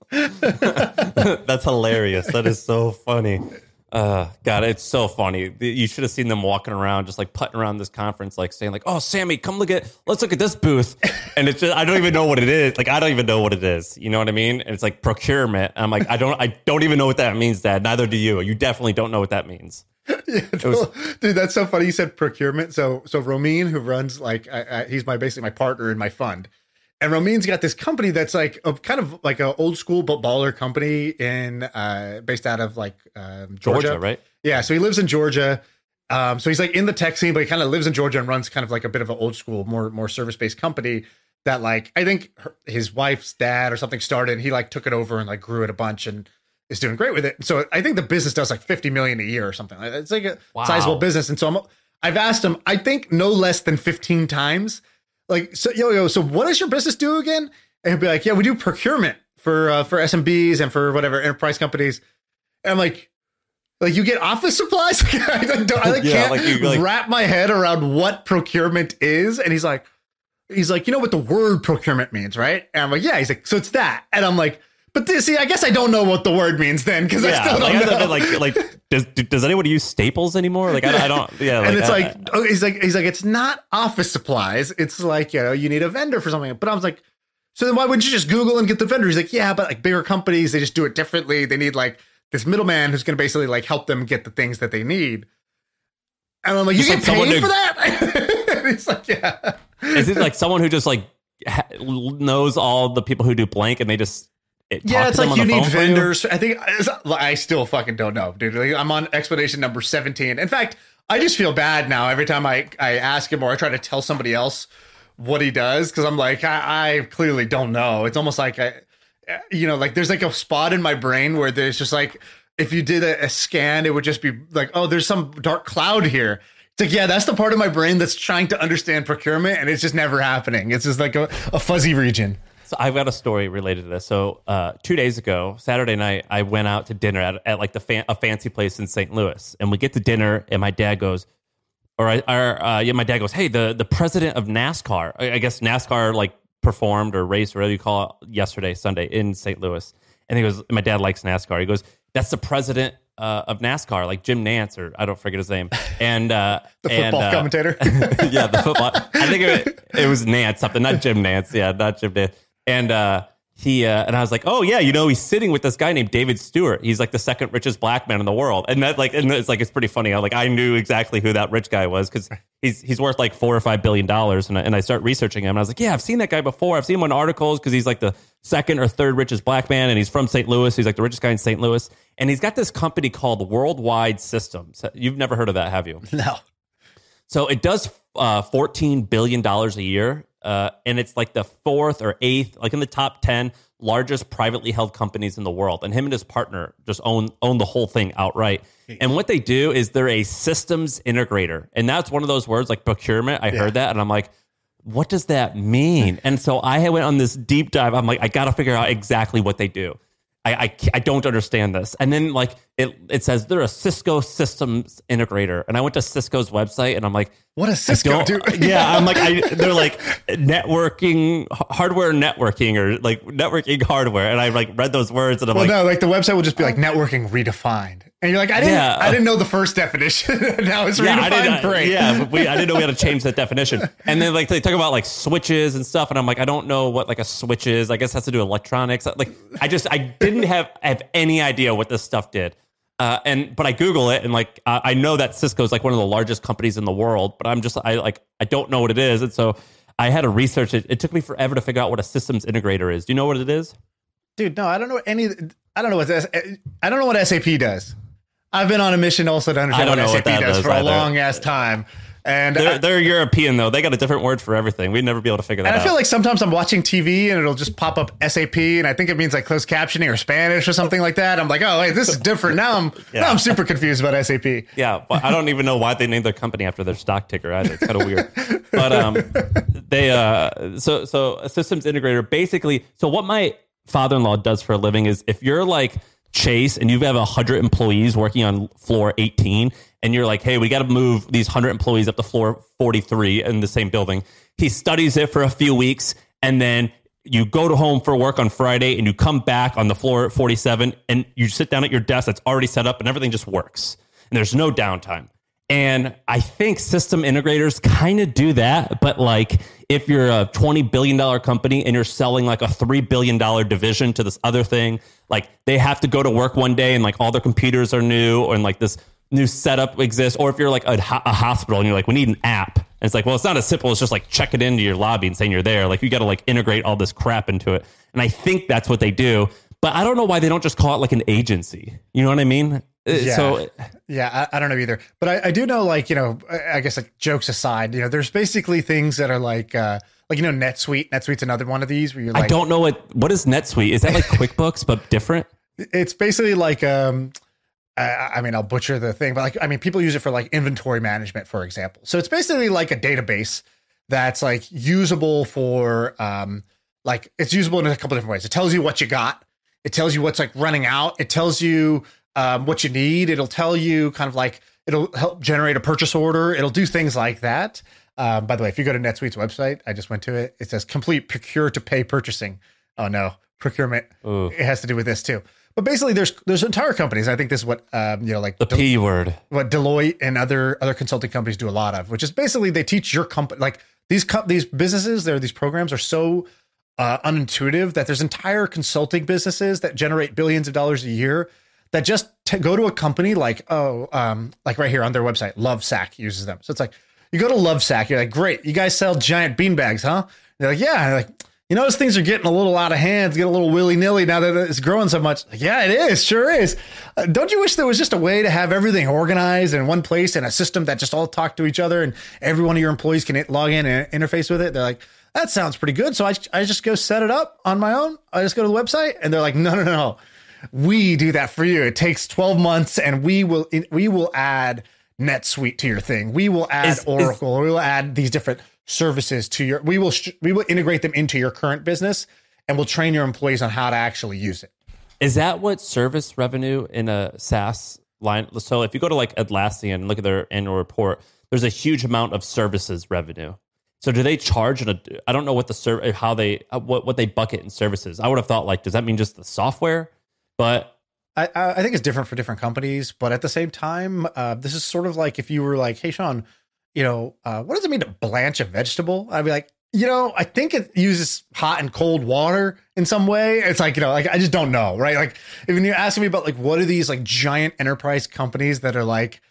That's hilarious. That is so funny. God, it's so funny. You should have seen them walking around, just like putting around this conference, like saying like, oh, Sammy, let's look at this booth. And it's just, I don't even know what it is. Like, I don't even know what it is. You know what I mean? And it's like procurement. And I'm like, I don't even know what that means, Dad. Neither do you. You definitely don't know what that means. Yeah, dude, that's so funny. You said procurement. So Romeen, who runs like, he's basically my partner in my fund. And Romeen's got this company that's like a kind of like an old school but baller company in based out of like Georgia, right? Yeah, so he lives in Georgia. So he's like in the tech scene, but he kind of lives in Georgia and runs kind of like a bit of an old school, more service based company that like I think his wife's dad or something started. And he like took it over and like grew it a bunch and is doing great with it. So I think the business does like 50 million a year or something. It's like a sizable business. And so I've asked him, I think no less than 15 times. Like, so so what does your business do again? And he'll be like, yeah, we do procurement for SMBs and for whatever enterprise companies. And I'm like you get office supplies? I can't wrap my head around what procurement is. And he's like, you know what the word procurement means, right? And I'm like, yeah. He's like, so it's that. And I'm like, but see, I guess I don't know what the word means then because I still don't know. Does anyone use Staples anymore? Like I don't. Yeah, and it's he's like it's not office supplies. It's like you need a vendor for something. But I was like, so then why wouldn't you just Google and get the vendor? He's like, yeah, but like bigger companies, they just do it differently. They need like this middleman who's going to basically like help them get the things that they need. And I'm like, you get paid for that? And he's like, yeah. Is it like someone who just like knows all the people who do blank and they just. It's like you need vendors. I think I still fucking don't know, dude. Like, I'm on explanation number 17. In fact, I just feel bad now every time I ask him or I try to tell somebody else what he does because I'm like, I clearly don't know. It's almost like like there's like a spot in my brain where there's just like if you did a scan, it would just be like, oh, there's some dark cloud here. It's like, yeah, that's the part of my brain that's trying to understand procurement, and it's just never happening. It's just like a fuzzy region. So I've got a story related to this. So 2 days ago, Saturday night, I went out to dinner at like a fancy place in St. Louis. And we get to dinner and my dad goes, my dad goes, hey, the president of NASCAR, I guess NASCAR like performed or raced or whatever you call it yesterday, Sunday in St. Louis. And he goes, my dad likes NASCAR. He goes, that's the president of NASCAR, like Jim Nance, or I don't forget his name. And the football commentator. Yeah, the football. I think it was Nance, something, not Jim Nance. Yeah, not Jim Nance. And and I was like, oh yeah, he's sitting with this guy named David Stewart. He's like the second richest black man in the world. And it's pretty funny. I knew exactly who that rich guy was because he's worth like $4 or $5 billion. And I start researching him. And I was like, yeah, I've seen that guy before. I've seen him in articles because he's like the second or third richest black man. And he's from St. Louis. He's like the richest guy in St. Louis. And he's got this company called Worldwide Systems. You've never heard of that, have you? No. So it does $14 billion a year. And it's like the fourth or eighth, like in the top 10 largest privately held companies in the world. And him and his partner just own the whole thing outright. And what they do is they're a systems integrator. And that's one of those words like procurement. I heard that and I'm like, what does that mean? And so I went on this deep dive. I'm like, I got to figure out exactly what they do. I don't understand this. And then like it says they're a Cisco systems integrator. And I went to Cisco's website and I'm like, what does Cisco do? Yeah, I'm like, they're like networking, hardware networking, or like networking hardware. And I like read those words and I'm no, like the website will just be like networking redefined. And you're like, I didn't know the first definition. Now it's redefined. Great. Yeah, I didn't know we had to change that definition. And then like they talk about like switches and stuff, and I'm like, I don't know what like a switch is. I guess it has to do with electronics. Like I didn't have any idea what this stuff did. But I Google it and like I know that Cisco is like one of the largest companies in the world, but I don't know what it is, and so I had to research it. It took me forever to figure out what a systems integrator is. Do you know what it is? Dude, no, I don't know what SAP does. I've been on a mission also to understand what SAP does for a long ass time. And they're European though. They got a different word for everything. We'd never be able to figure that out. And I feel like sometimes I'm watching TV and it'll just pop up SAP, and I think it means like closed captioning or Spanish or something like that. I'm like, oh, wait, this is different. Now I'm super confused about SAP. Yeah, but I don't even know why they named their company after their stock ticker either. It's kind of weird. But they so a systems integrator basically. So what my father-in-law does for a living is, if you're like Chase and you have 100 employees working on floor 18, and you're like, hey, we got to move these 100 employees up to floor 43 in the same building. He studies it for a few weeks, and then you go to home for work on Friday, and you come back on the floor 47, and you sit down at your desk that's already set up, and everything just works. And there's no downtime. And I think system integrators kind of do that. But like, if you're a $20 billion company and you're selling like a $3 billion division to this other thing, like they have to go to work one day and like all their computers are new, or and like this new setup exists. Or if you're like a hospital and you're like, we need an app. And it's like, well, it's not as simple as just like check it into your lobby and saying you're there. Like you got to like integrate all this crap into it. And I think that's what they do. But I don't know why they don't just call it like an agency. You know what I mean? Yeah. So I don't know either. But I do know, like, you know, I guess like jokes aside, you know, there's basically things that are like you know, NetSuite. NetSuite's another one of these where you're like, I don't know what is NetSuite? Is that like QuickBooks but different? It's basically like I mean, I'll butcher the thing, but like, I mean, people use it for like inventory management, for example. So it's basically like a database that's like usable for like it's usable in a couple different ways. It tells you what you got. It tells you what's like running out. It tells you what you need. It'll tell you kind of like, it'll help generate a purchase order. It'll do things like that. By the way, if you go to NetSuite's website, I just went to it. It says complete procure to pay purchasing. Oh no, procurement. Ooh. It has to do with this too. But basically, there's entire companies. I think this is what you know, like the P word. What Deloitte and other consulting companies do a lot of, which is basically they teach your company, like these businesses, these programs are so unintuitive that there's entire consulting businesses that generate billions of dollars a year that just go to a company like like right here on their website, Lovesac uses them. So it's like you go to Lovesac, you're like, great, you guys sell giant beanbags, huh? They're like, yeah. They're like, you notice things are getting a little out of hand, getting a little willy-nilly now that it's growing so much. Like, yeah, it is. Sure is. Don't you wish there was just a way to have everything organized in one place and a system that just all talk to each other and every one of your employees can log in and interface with it? They're like, that sounds pretty good. So I just go set it up on my own. I just go to the website and they're like, no. We do that for you. It takes 12 months and we will add NetSuite to your thing. We will add Oracle. We will add these different services to your, we will integrate them into your current business and we'll train your employees on how to actually use it. Is that what service revenue in a SaaS line? So if you go to like Atlassian and look at their annual report, there's a huge amount of services revenue. So do they charge? I don't know what how they what they bucket in services. I would have thought like, does that mean just the software? But I think it's different for different companies. But at the same time, this is sort of like if you were like, hey, Sean, you know, what does it mean to blanch a vegetable? I'd be like, you know, I think it uses hot and cold water in some way. It's like, you know, like I just don't know, right? Like if you're asking me about like what are these like giant enterprise companies that are like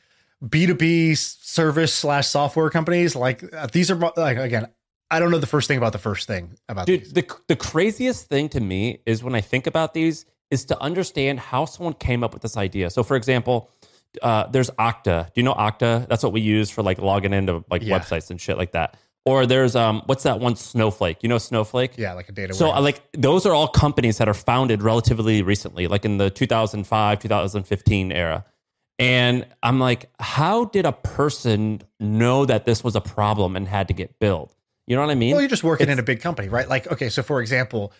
B2B service / software companies, like these are like, again, I don't know the first thing about the first thing about these. The craziest thing to me is when I think about these is to understand how someone came up with this idea. So for example, there's Okta. Do you know Okta? That's what we use for like logging into like websites and shit like that. Or there's what's that one? Snowflake. You know Snowflake? Yeah, like a data. So like those are all companies that are founded relatively recently, like in the 2005, 2015 era. And I'm like, how did a person know that this was a problem and had to get built? You know what I mean? Well, you're just working in a big company, right? Like, okay, so for example,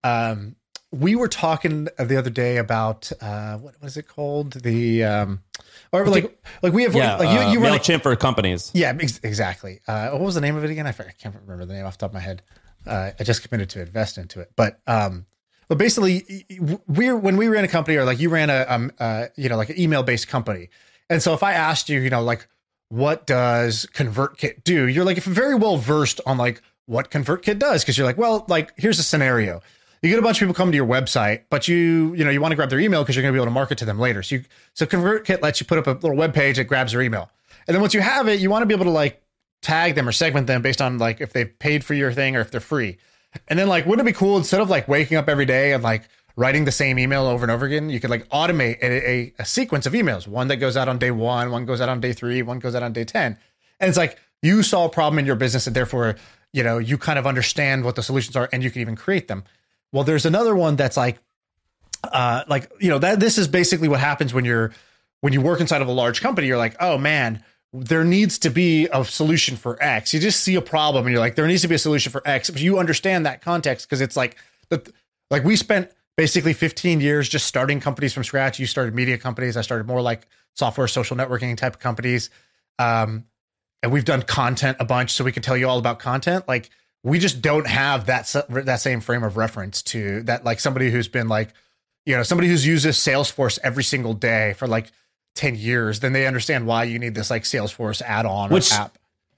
we were talking the other day about what was it called? The or like we have like you run MailChimp for companies. Yeah, exactly. What was the name of it again? I can't remember the name off the top of my head. I just committed to invest into it, but basically, when we ran a company, or like you ran a you know, like an email based company, and so if I asked you, you know, like what does ConvertKit do? You're like, if you're very well versed on like what ConvertKit does, because you're like, well, like here's a scenario. You get a bunch of people come to your website, but you want to grab their email because you're going to be able to market to them later. So ConvertKit lets you put up a little web page that grabs their email. And then once you have it, you want to be able to like tag them or segment them based on like if they've paid for your thing or if they're free. And then like, wouldn't it be cool, instead of like waking up every day and like writing the same email over and over again, you could like automate a sequence of emails. One that goes out on day 1, one goes out on day 3, one goes out on day 10. And it's like, you saw a problem in your business and therefore, you kind of understand what the solutions are and you can even create them. Well, there's another one that's that this is basically what happens when you work inside of a large company. You're like, oh man, there needs to be a solution for X. You just see a problem and you're like, there needs to be a solution for X. But you understand that context because it's like we spent basically 15 years just starting companies from scratch. You started media companies. I started more like software, social networking type of companies. And we've done content a bunch, so we can tell you all about content. Like, we just don't have that same frame of reference to that. Like somebody who's been somebody who's uses Salesforce every single day for 10 years, then they understand why you need this Salesforce add-on or app.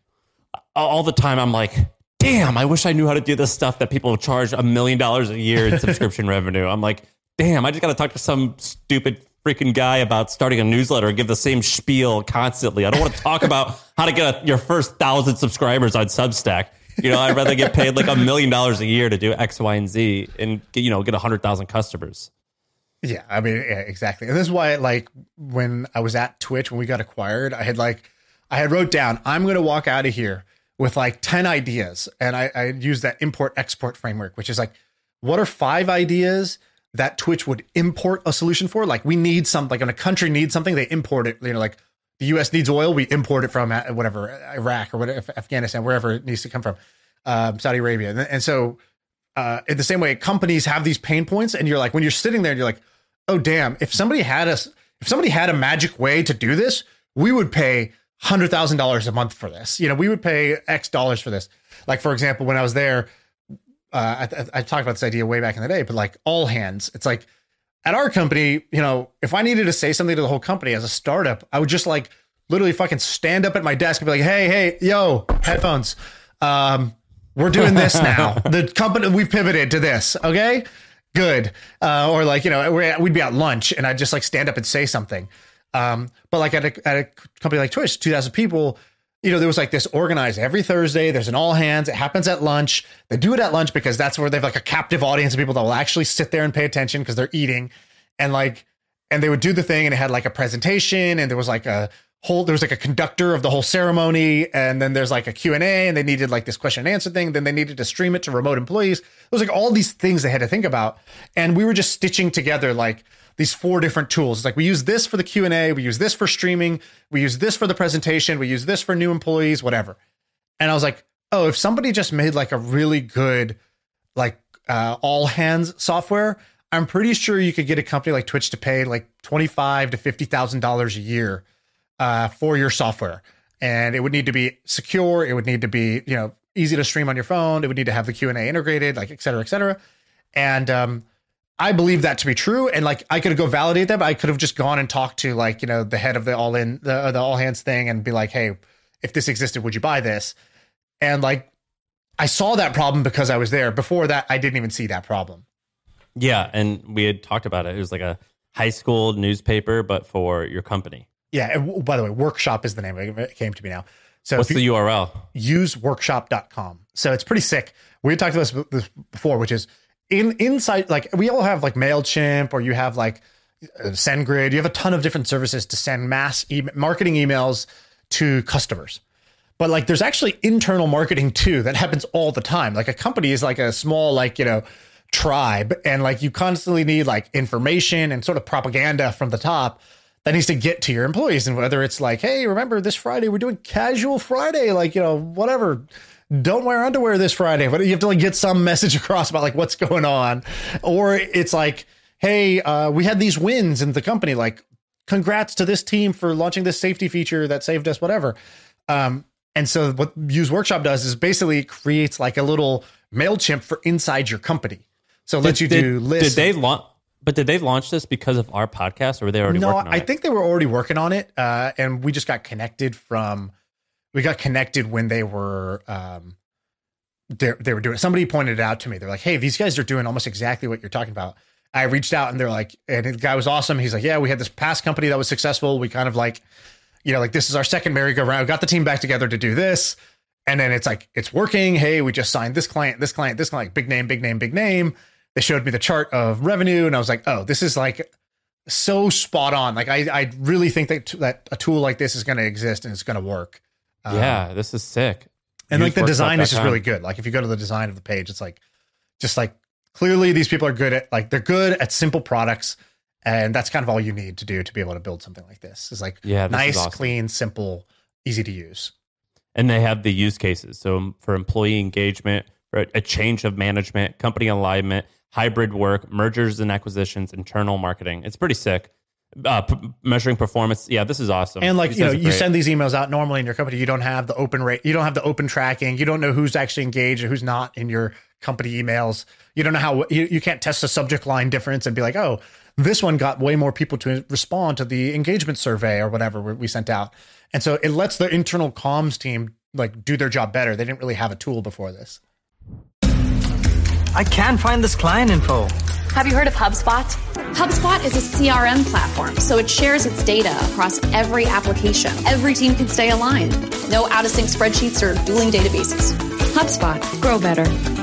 All the time I'm like, damn, I wish I knew how to do this stuff that people charge $1 million a year in subscription revenue. I'm like, damn, I just got to talk to some stupid freaking guy about starting a newsletter and give the same spiel constantly. I don't want to talk about how to get your first 1,000 subscribers on Substack. I'd rather get paid $1 million a year to do X, Y, and Z and get 100,000 customers. Yeah, I mean, yeah, exactly. And this is why, when I was at Twitch, when we got acquired, I had wrote down, I'm going to walk out of here with 10 ideas. And I used that import export framework, which is what are 5 ideas that Twitch would import a solution for? We need something, when a country needs something, they import it. The US needs oil, we import it from whatever, Iraq or whatever, Afghanistan, wherever it needs to come from, Saudi Arabia. And so in the same way, companies have these pain points, and you're when you're sitting there and you're like, oh damn, if somebody had a magic way to do this, we would pay $100,000 a month for this. We would pay X dollars for this. For example, when I was there, I talked about this idea way back in the day, but all hands, it's at our company, if I needed to say something to the whole company as a startup, I would just literally fucking stand up at my desk and be like, hey, yo, headphones. We're doing this now. The company, we've pivoted to this. Okay, good. Or we'd be at lunch and I'd just stand up and say something. But at a company like Twitch, 2,000 people, there was this organized every Thursday. There's an all hands. It happens at lunch. They do it at lunch because that's where they have a captive audience of people that will actually sit there and pay attention because they're eating. And they would do the thing, and it had a presentation, and there was a conductor of the whole ceremony. And then there's a Q&A, and they needed this question and answer thing. Then they needed to stream it to remote employees. It was all these things they had to think about. And we were just stitching together these 4 different tools. It's we use this for the Q&A, we use this for streaming, we use this for the presentation, we use this for new employees, whatever. And I was like, oh, if somebody just made a really good all hands software, I'm pretty sure you could get a company like Twitch to pay $25,000 to $50,000 a year for your software. And it would need to be secure. It would need to be, easy to stream on your phone. It would need to have the Q&A integrated, et cetera, et cetera. And I believe that to be true. And I could go validate that, but I could have just gone and talked to the head of the all hands thing and be like, hey, if this existed, would you buy this? And I saw that problem because I was there. Before that, I didn't even see that problem. Yeah. And we had talked about it. It was a high school newspaper, but for your company. Yeah. And by the way, Workshop is the name. It came to me now. So what's the URL? Useworkshop.com. So it's pretty sick. We had talked about this before, which is inside, we all have MailChimp, or you have SendGrid. You have a ton of different services to send mass marketing emails to customers. But there's actually internal marketing too that happens all the time. A company is a small tribe, and you constantly need information and sort of propaganda from the top that needs to get to your employees. And whether it's hey, remember this Friday we're doing casual Friday, whatever. Don't wear underwear this Friday, but you have to get some message across about what's going on. Or it's hey, we had these wins in the company, congrats to this team for launching this safety feature that saved us, whatever. And so what Use Workshop does is basically creates a little MailChimp for inside your company. So it lets you do lists. Did they launch this because of our podcast, or were they already working on it? I think they were already working on it. And we just got connected when they were they were doing it. Somebody pointed it out to me. They're like, hey, these guys are doing almost exactly what you're talking about. I reached out and they're like, and the guy was awesome. He's like, yeah, we had this past company that was successful. We kind of this is our second merry-go-round. We got the team back together to do this. And then it's it's working. Hey, we just signed this client, big name. They showed me the chart of revenue. And I was like, oh, this is so spot on. I really think that a tool like this is going to exist and it's going to work. Yeah, this is sick. And like the design is just useworkshop.com. really good. Like if you go to the design of the page, it's like, just like clearly these people are good at like, they're good at simple products. And that's kind of all you need to do to be able to build something like this. Is like Yeah, this is nice, awesome. clean, simple, easy to use. And they have the use cases. So for employee engagement, for a change of management, company alignment, hybrid work, mergers and acquisitions, internal marketing. It's pretty sick. Measuring performance. Yeah, this is awesome. And like, These you know, guys are you great. send these emails out normally in your company. You don't have the open rate. You don't have the open tracking. You don't know who's actually engaged and who's not in your company emails. You don't know how you can't test the subject line difference and be like, oh, this one got way more people to respond to the engagement survey or whatever we sent out. And so it lets the internal comms team like do their job better. They didn't really have a tool before this. I can't find this client info. Have you heard of HubSpot? HubSpot is a CRM platform, so it shares its data across every application. Every team can stay aligned. No out-of-sync spreadsheets or dueling databases. HubSpot. Grow better.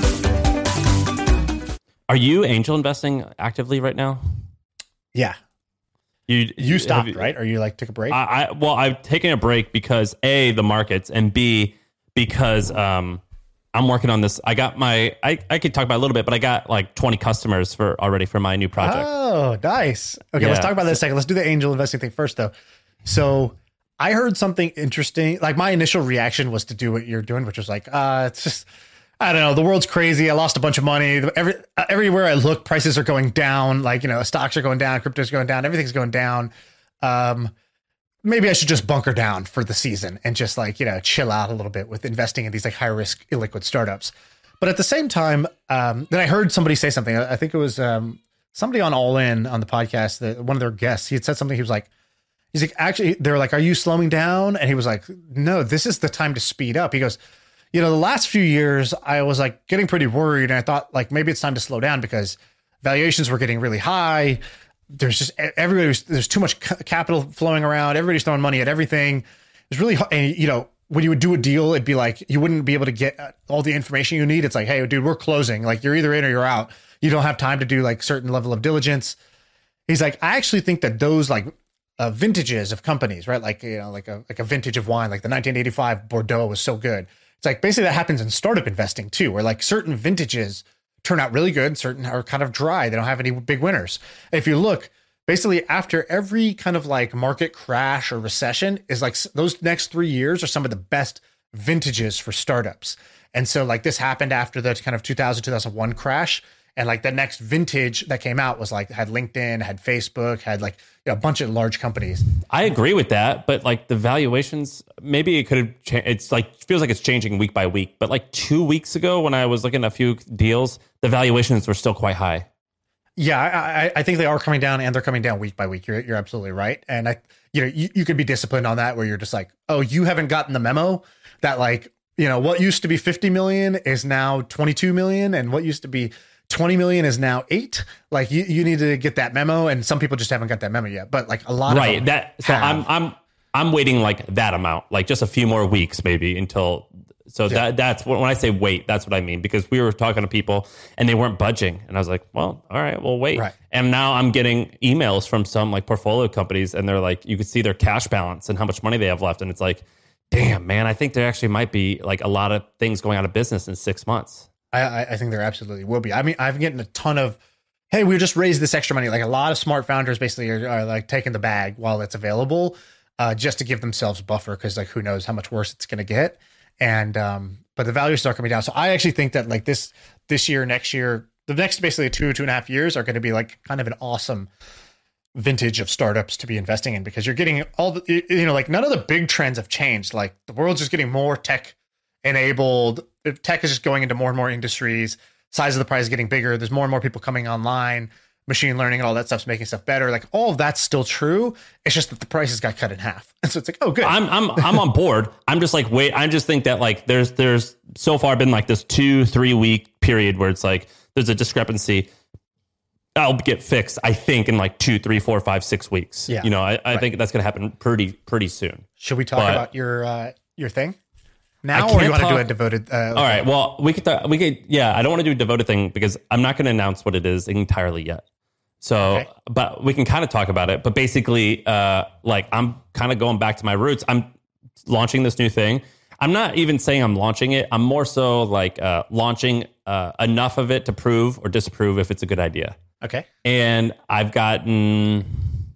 Are you angel investing actively right now? Yeah. You stopped, right? Or you like took a break? Well, I've taken a break because A, the markets, and B, because I'm working on this. I got I could talk about it a little bit, but I got like 20 customers already for my new project. Oh, nice. Okay, let's Yeah. talk about that in a second. Let's do the angel investing thing first, though. So I heard something interesting. Like my initial reaction was to do what you're doing, which was like, it's just, I don't know. The world's crazy. I lost a bunch of money. Everywhere I look, prices are going down. Like, you know, stocks are going down, crypto's going down, everything's going down. Maybe I should just bunker down for the season and just like, you know, chill out a little bit with investing in these like high risk, illiquid startups. But at the same time, then I heard somebody say something. I think it was somebody on All In on the podcast, one of their guests. He had said something. He's like, actually, they're like, are you slowing down? And he was like, no, this is the time to speed up. He goes, you know, the last few years I was like getting pretty worried. And I thought like, maybe it's time to slow down because valuations were getting really high. There's just there's too much capital flowing around. Everybody's throwing money at everything. It's really, and you know, when you would do a deal, it'd be like, you wouldn't be able to get all the information you need. It's like, hey, dude, we're closing. Like you're either in or you're out. You don't have time to do like certain level of diligence. He's like, I actually think that those like vintages of companies, right? Like, you know, like a vintage of wine, like the 1985 Bordeaux was so good. It's like basically that happens in startup investing too, where like certain vintages turn out really good. Certain are kind of dry. They don't have any big winners. If you look, basically after every kind of like market crash or recession is like those next 3 years are some of the best vintages for startups. And so like this happened after the kind of 2001 crash. And like the next vintage that came out was like had LinkedIn, had Facebook, had like, you know, a bunch of large companies. I agree with that, but like the valuations, maybe it could have changed. It's like, feels like it's changing week by week. But like 2 weeks ago when I was looking at a few deals, the valuations were still quite high. Yeah, I think they are coming down and they're coming down week by week. You're absolutely right. And you could be disciplined on that where you're just like, oh, you haven't gotten the memo that like, you know, what used to be 50 million is now 22 million. And what used to be 20 million is now 8. Like you need to get that memo. And some people just haven't got that memo yet, but like a lot of them have. I'm waiting like that amount, like just a few more weeks, maybe until. So that's when I say wait, that's what I mean, because we were talking to people and they weren't budging. And I was like, well, all right, we'll wait. Right. And now I'm getting emails from some like portfolio companies and they're like, you could see their cash balance and how much money they have left. And it's like, damn, man, I think there actually might be like a lot of things going out of business in 6 months. I think there absolutely will be. I mean, I've getting a ton of, hey, we just raised this extra money. Like a lot of smart founders basically are like taking the bag while it's available, just to give themselves buffer. Cause like, who knows how much worse it's going to get. And, but the values start coming down. So I actually think that like this year, next year, the next basically 2.5 years are going to be like kind of an awesome vintage of startups to be investing in, because you're getting all the, you know, like none of the big trends have changed. Like the world's just getting more tech enabled. Tech is just going into more and more industries. Size of the prize is getting bigger. There's more and more people coming online. Machine learning and all that stuff's making stuff better. Like all of that's still true. It's just that the prices got cut in half. And so it's like, oh, good. I'm on board. I'm just like, wait, I just think that like there's so far been like this 2-3 week period where it's like there's a discrepancy. That'll get fixed, I think, in like 2, 3, 4, 5, 6 weeks. Yeah. You know, I think that's gonna happen pretty soon. Should we talk about your thing now, I or you can't want to do talk- a devoted? All right. Well, we could. Yeah, I don't want to do a devoted thing because I'm not going to announce what it is entirely yet. So, Okay. but we can kind of talk about it. But basically, like I'm kind of going back to my roots. I'm launching this new thing, I'm not even saying I'm launching it. I'm more so like launching enough of it to prove or disprove if it's a good idea. Okay. And I've gotten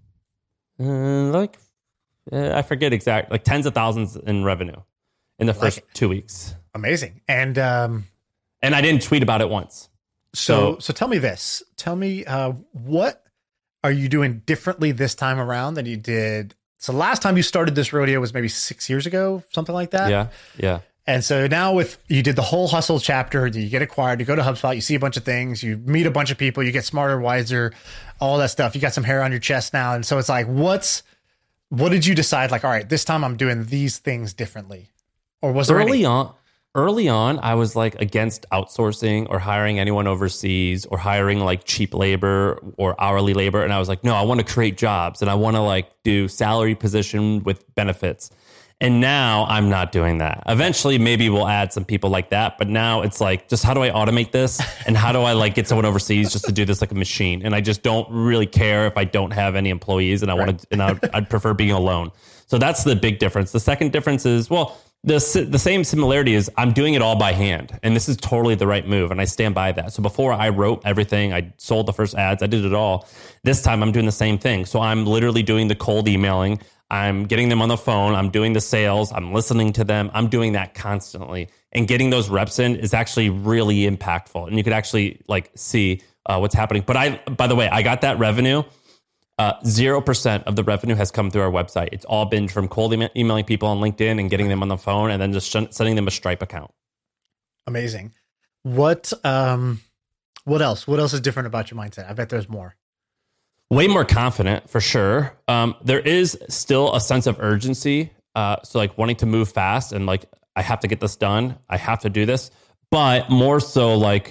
I forget exact, like tens of thousands in revenue in the first 2 weeks. Amazing. And I didn't tweet about it once. so tell me this. Tell me what are you doing differently this time around than you did? So last time you started this rodeo was maybe 6 years ago, something like that. Yeah. And so now you did the whole hustle chapter, you get acquired, you go to HubSpot, you see a bunch of things, you meet a bunch of people, you get smarter, wiser, all that stuff. You got some hair on your chest now. And so it's like, what did you decide? Like, all right, this time I'm doing these things differently. Or was there Early on, I was like against outsourcing or hiring anyone overseas or hiring like cheap labor or hourly labor. And I was like, no, I want to create jobs and I want to like do salary position with benefits. And now I'm not doing that. Eventually, maybe we'll add some people like that. But now it's like, just how do I automate this? And how do I like get someone overseas just to do this like a machine? And I just don't really care if I don't have any employees and I want to, and I'd prefer being alone. So that's the big difference. The second difference is, well, the same similarity is I'm doing it all by hand. And this is totally the right move. And I stand by that. So before I wrote everything, I sold the first ads, I did it all. This time I'm doing the same thing. So I'm literally doing the cold emailing. I'm getting them on the phone. I'm doing the sales. I'm listening to them. I'm doing that constantly. And getting those reps in is actually really impactful. And you could actually like see what's happening. But by the way, I got that revenue. 0% of the revenue has come through our website. It's all been from cold emailing people on LinkedIn and getting them on the phone and then just sending them a Stripe account. Amazing. What else? What else is different about your mindset? I bet there's more. Way more confident for sure. There is still a sense of urgency. So like wanting to move fast and like, I have to get this done. I have to do this, but more so like,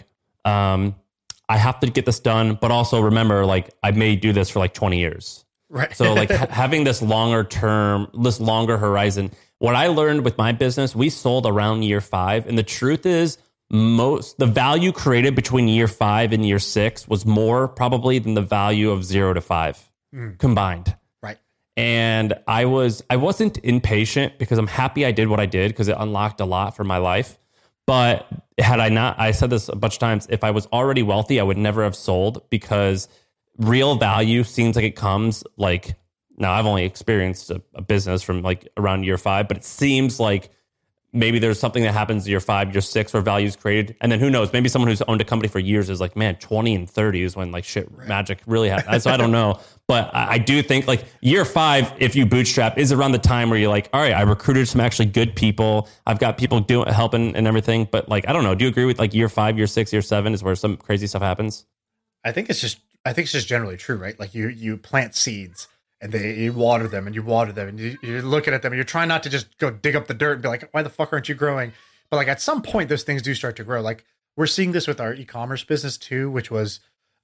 I have to get this done, but also remember, like I may do this for like 20 years. Right. So like having this longer horizon. What I learned with my business, we sold around year 5. And the truth is the value created between year 5 and year 6 was more probably than the value of 0 to 5 combined. Right. And I wasn't impatient because I'm happy I did what I did because it unlocked a lot for my life. But had I not, I said this a bunch of times, if I was already wealthy, I would never have sold because real value seems like it comes like, now I've only experienced a business from like around year 5, but it seems like maybe there's something that happens year 5, year 6 where value is created. And then who knows, maybe someone who's owned a company for years is like, man, 20 and 30 is when like shit magic really happens. So I don't know. But I do think like year 5, if you bootstrap, is around the time where you're like, all right, I recruited some actually good people. I've got people helping and everything. But like, I don't know. Do you agree with like year 5, year 6, year 7 is where some crazy stuff happens? I think it's just generally true, right? Like you plant seeds and you water them and you're looking at them and you're trying not to just go dig up the dirt and be like, why the fuck aren't you growing? But like at some point, those things do start to grow. Like we're seeing this with our e-commerce business too, which was,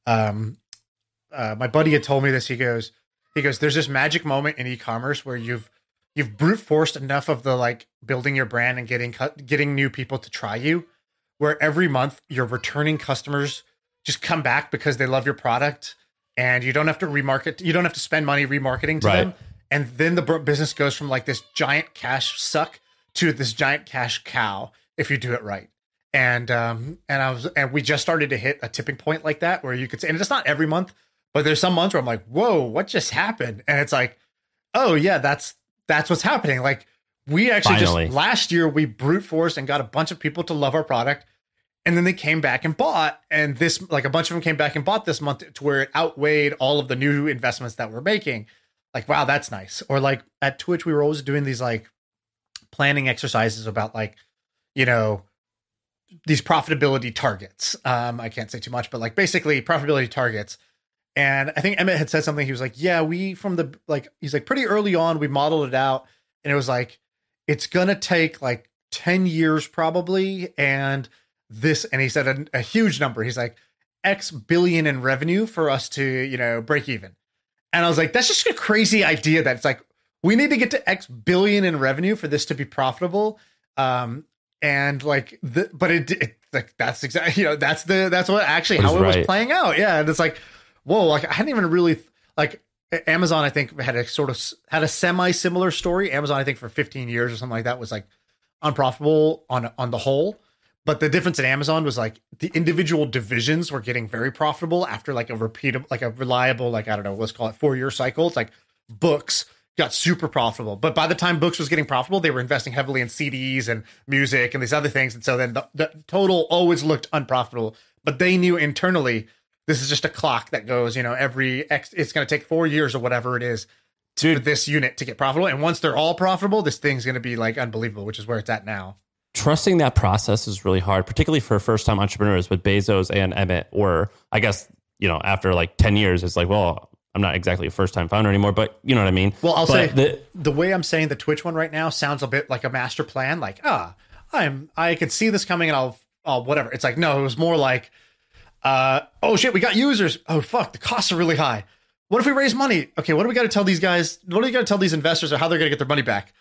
my buddy had told me this. He goes, there's this magic moment in e-commerce where you've brute forced enough of the like building your brand and getting new people to try you, where every month your returning customers just come back because they love your product. And you don't have to remarket. You don't have to spend money remarketing to them. And then the business goes from like this giant cash suck to this giant cash cow if you do it right. And we just started to hit a tipping point like that where you could say, and it's not every month, but there's some months where I'm like, whoa, what just happened? And it's like, oh yeah, that's what's happening. Like we actually just last year we brute forced and got a bunch of people to love our product. And then they came back and bought, and this, like a bunch of them came back and bought this month to where it outweighed all of the new investments that we're making. Like, wow, that's nice. Or like at Twitch, we were always doing these like planning exercises about like, you know, these profitability targets. I can't say too much, but like basically profitability targets. And I think Emmett had said something. He was like, yeah, he's like pretty early on, we modeled it out. And it was like, it's going to take like 10 years probably. And he said a huge number. He's like X billion in revenue for us to, you know, break even. And I was like, that's just a crazy idea that it's like, we need to get to X billion in revenue for this to be profitable. And like, that's exactly, you know, that's what actually how it was playing out. Yeah. And it's like, whoa, like I hadn't even really like Amazon, I think had a semi-similar story. Amazon, I think for 15 years or something like that was like unprofitable on the whole. But the difference in Amazon was like the individual divisions were getting very profitable after like a repeatable, like a reliable, like, I don't know, let's call it 4-year cycle. It's like books got super profitable. But by the time books was getting profitable, they were investing heavily in CDs and music and these other things. And so then the total always looked unprofitable. But they knew internally, this is just a clock that goes, you know, it's going to take 4 years or whatever it is for this unit to get profitable. And once they're all profitable, this thing's going to be like unbelievable, which is where it's at now. Trusting that process is really hard, particularly for first-time entrepreneurs. With Bezos and Emmett were, I guess, you know, after like 10 years, it's like, well, I'm not exactly a first-time founder anymore, but you know what I mean? Well, I'll say the way I'm saying the Twitch one right now sounds a bit like a master plan. Like, I could see this coming and I'll whatever. It's like, no, it was more like, oh shit, we got users. Oh fuck, the costs are really high. What if we raise money? Okay, what do we got to tell these guys? What do we got to tell these investors or how they're going to get their money back?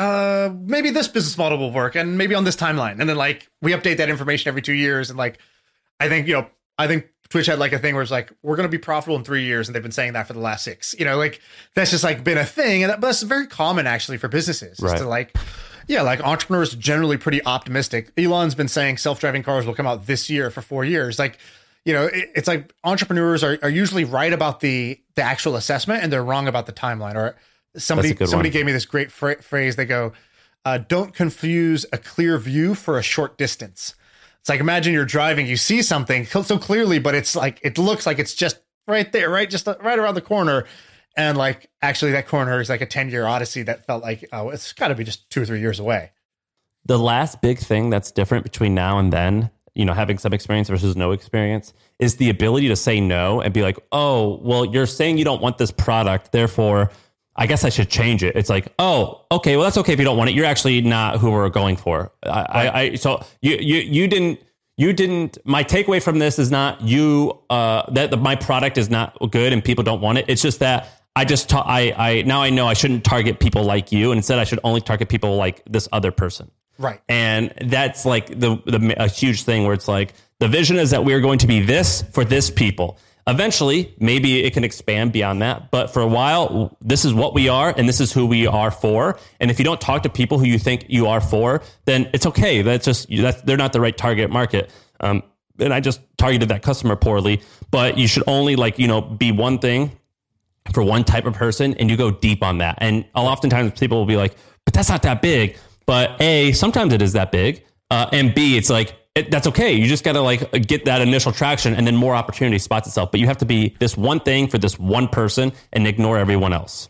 Maybe this business model will work and maybe on this timeline. And then like we update that information every 2 years. And like, I think Twitch had like a thing where it's like, we're going to be profitable in 3 years. And they've been saying that for the last 6, you know, like that's just like been a thing. And that's very common actually for businesses. Right. To like, yeah, like entrepreneurs generally pretty optimistic. Elon's been saying self-driving cars will come out this year for 4 years. Like, you know, it's like entrepreneurs are usually right about the actual assessment and they're wrong about the timeline. Or somebody gave me this great phrase. They go, don't confuse a clear view for a short distance. It's like, imagine you're driving, you see something so clearly, but it's like, it looks like it's just right there, right? Just right around the corner. And like, actually that corner is like a 10-year odyssey that felt like, oh, it's got to be just 2 or 3 years away. The last big thing that's different between now and then, you know, having some experience versus no experience, is the ability to say no and be like, oh, well, you're saying you don't want this product, therefore I guess I should change it. It's like, oh, okay, well, that's okay if you don't want it. You're actually not who we're going for. So you didn't. My takeaway from this is not that my product is not good and people don't want it. It's just that now I know I shouldn't target people like you, and instead I should only target people like this other person. Right. And that's like a huge thing where it's like the vision is that we're going to be this for this people. Eventually, maybe it can expand beyond that. But for a while, this is what we are and this is who we are for. And if you don't talk to people who you think you are for, then it's okay. They're not the right target market. And I just targeted that customer poorly. But you should only be one thing for one type of person and you go deep on that. And oftentimes people will be like, but that's not that big. But A, sometimes it is that big. And B, it's like, that's okay. You just got to get that initial traction and then more opportunity spots itself. But you have to be this one thing for this one person and ignore everyone else.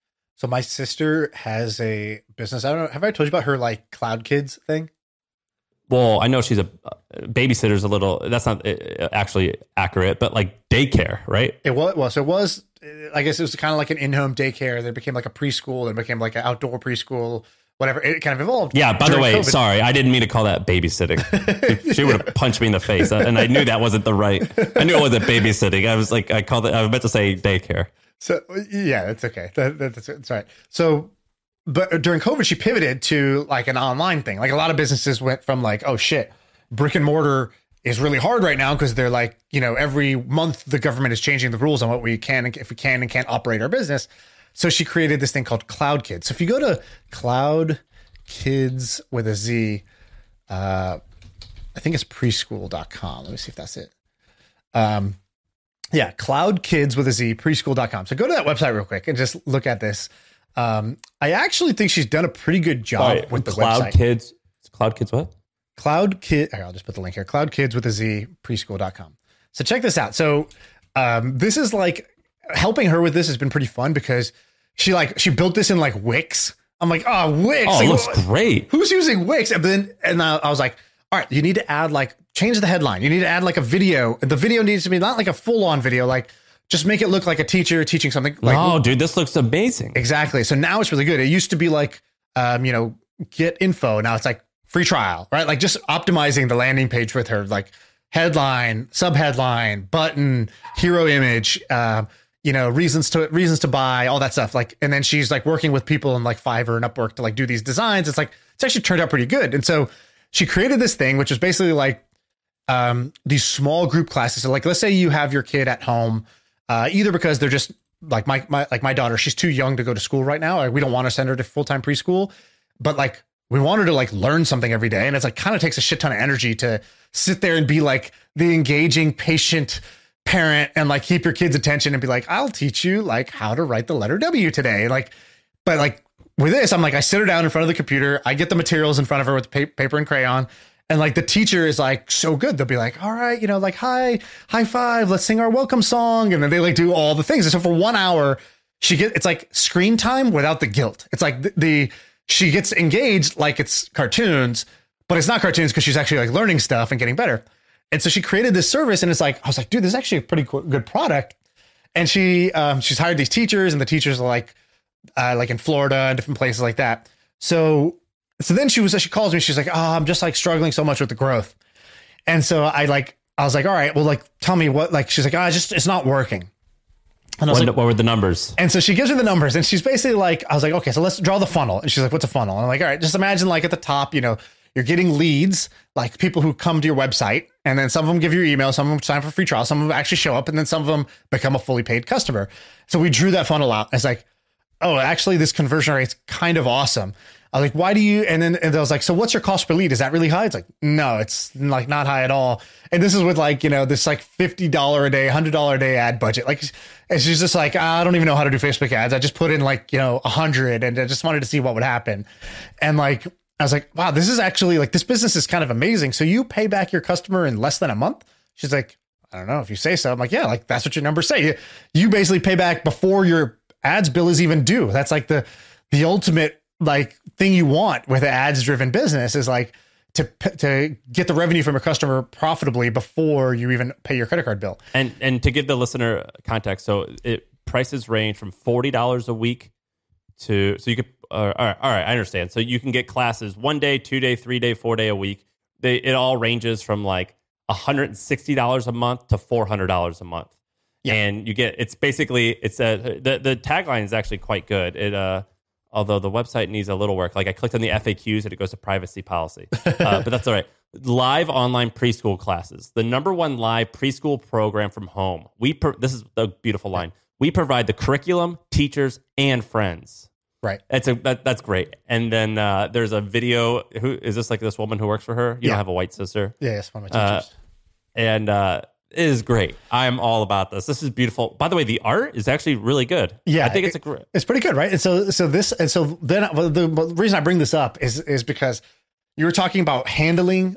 So my sister has a business. I don't know. Have I told you about her Cloud Kids thing? Well, I know she's a babysitter's a little, that's not actually accurate, but daycare, right? It was, I guess it was kind of like an in-home daycare. Then became like a preschool and became like an outdoor preschool. Whatever, it kind of evolved. Yeah, by the way, COVID. Sorry, I didn't mean to call that babysitting. She would have punched me in the face. And I knew that wasn't I knew it wasn't babysitting. I was meant to say daycare. So, yeah, that's okay. That's right. So, but during COVID, she pivoted to an online thing. A lot of businesses went from oh shit, brick and mortar is really hard right now because they're every month the government is changing the rules on what we can and if we can and can't operate our business. So she created this thing called Cloud Kids. So if you go to Cloud Kids with a Z, I think it's preschool.com. Let me see if that's it. Yeah, Cloud Kids with a Z, preschool.com. So go to that website real quick and just look at this. I actually think she's done a pretty good job with the Cloud website. Kids. Cloud Kids what? Cloud Kid. I'll just put the link here. Cloud Kids with a Z, preschool.com. So check this out. So this is helping her with this has been pretty fun because she built this in Wix. I'm like, oh, Wix. Oh, it looks great. Who's using Wix? And I was like, all right, you need to add change the headline. You need to add a video. The video needs to be not a full on video. Just make it look like a teacher teaching something. Oh, dude, this looks amazing. Exactly. So now it's really good. It used to be get info. Now it's free trial, right? Just optimizing the landing page with her, headline, subheadline, button, hero image, reasons to buy, all that stuff. And then she's working with people in Fiverr and Upwork to do these designs. It's it's actually turned out pretty good. And so she created this thing, which is basically these small group classes. So let's say you have your kid at home, either because they're just my daughter, she's too young to go to school right now. We don't want to send her to full-time preschool, but we want her to like learn something every day. And it's like kind of takes a shit ton of energy to sit there and be like the engaging patient parent and like keep your kid's attention and be like, I'll teach you like how to write the letter W today. Like, but like with this, I'm like, I sit her down in front of the computer. I get the materials in front of her with paper and crayon. And like the teacher is like so good. They'll be like, all right, you know, like, high five, let's sing our welcome song. And then they like do all the things. And so for 1 hour, it's like screen time without the guilt. It's like she gets engaged like it's cartoons, but it's not cartoons because she's actually like learning stuff and getting better. And so she created this service, and it's like, I was like, dude, this is actually a pretty good product. And she's hired these teachers, and the teachers are like in Florida and different places like that. So then she calls me, she's like, oh, I'm just like struggling so much with the growth. And so I was like, all right, well, like, tell me what, like, she's like, it's not working. And I was what were the numbers? And so she gives me the numbers, and she's basically like, I was like, okay, so let's draw the funnel. And she's like, what's a funnel? And I'm like, all right, just imagine like at the top, you know, you're getting leads, like people who come to your website, and then some of them give you your email, some of them sign for free trial, some of them actually show up, and then some of them become a fully paid customer. So we drew that funnel out. It's like, oh, actually this conversion rate's kind of awesome. I was like, why do you, and I was like, so what's your cost per lead? Is that really high? It's like, no, it's like not high at all. And this is with like, you know, this like $50 a day, $100 a day ad budget. Like, and she's just like, I don't even know how to do Facebook ads. I just put in like, you know, 100, and I just wanted to see what would happen. And like, I was like, wow, this is actually like, this business is kind of amazing. So you pay back your customer in less than a month? She's like, I don't know if you say so. I'm like, yeah, like that's what your numbers say. You basically pay back before your ads bill is even due. That's like the ultimate like thing you want with an ads driven business is like to get the revenue from your customer profitably before you even pay your credit card bill. And to give the listener context, so prices range from $40 a week to, so you could, all right, I understand. So you can get classes 1 day, 2 day, 3 day, 4 day a week. It all ranges from like $160 a month to $400 a month. Yeah. And you get, it's basically, the tagline is actually quite good. Although the website needs a little work. Like I clicked on the FAQs and it goes to privacy policy. But that's all right. Live online preschool classes. The #1 live preschool program from home. This is the beautiful line. We provide the curriculum, teachers, and friends. Right. That's great. And then there's a video. Who is this? Like this woman who works for her? You don't have a white sister? Yeah, it's one of my teachers. It is great. I'm all about this. This is beautiful. By the way, the art is actually really good. Yeah, I think it's pretty good, right? And so the reason I bring this up is because you were talking about handling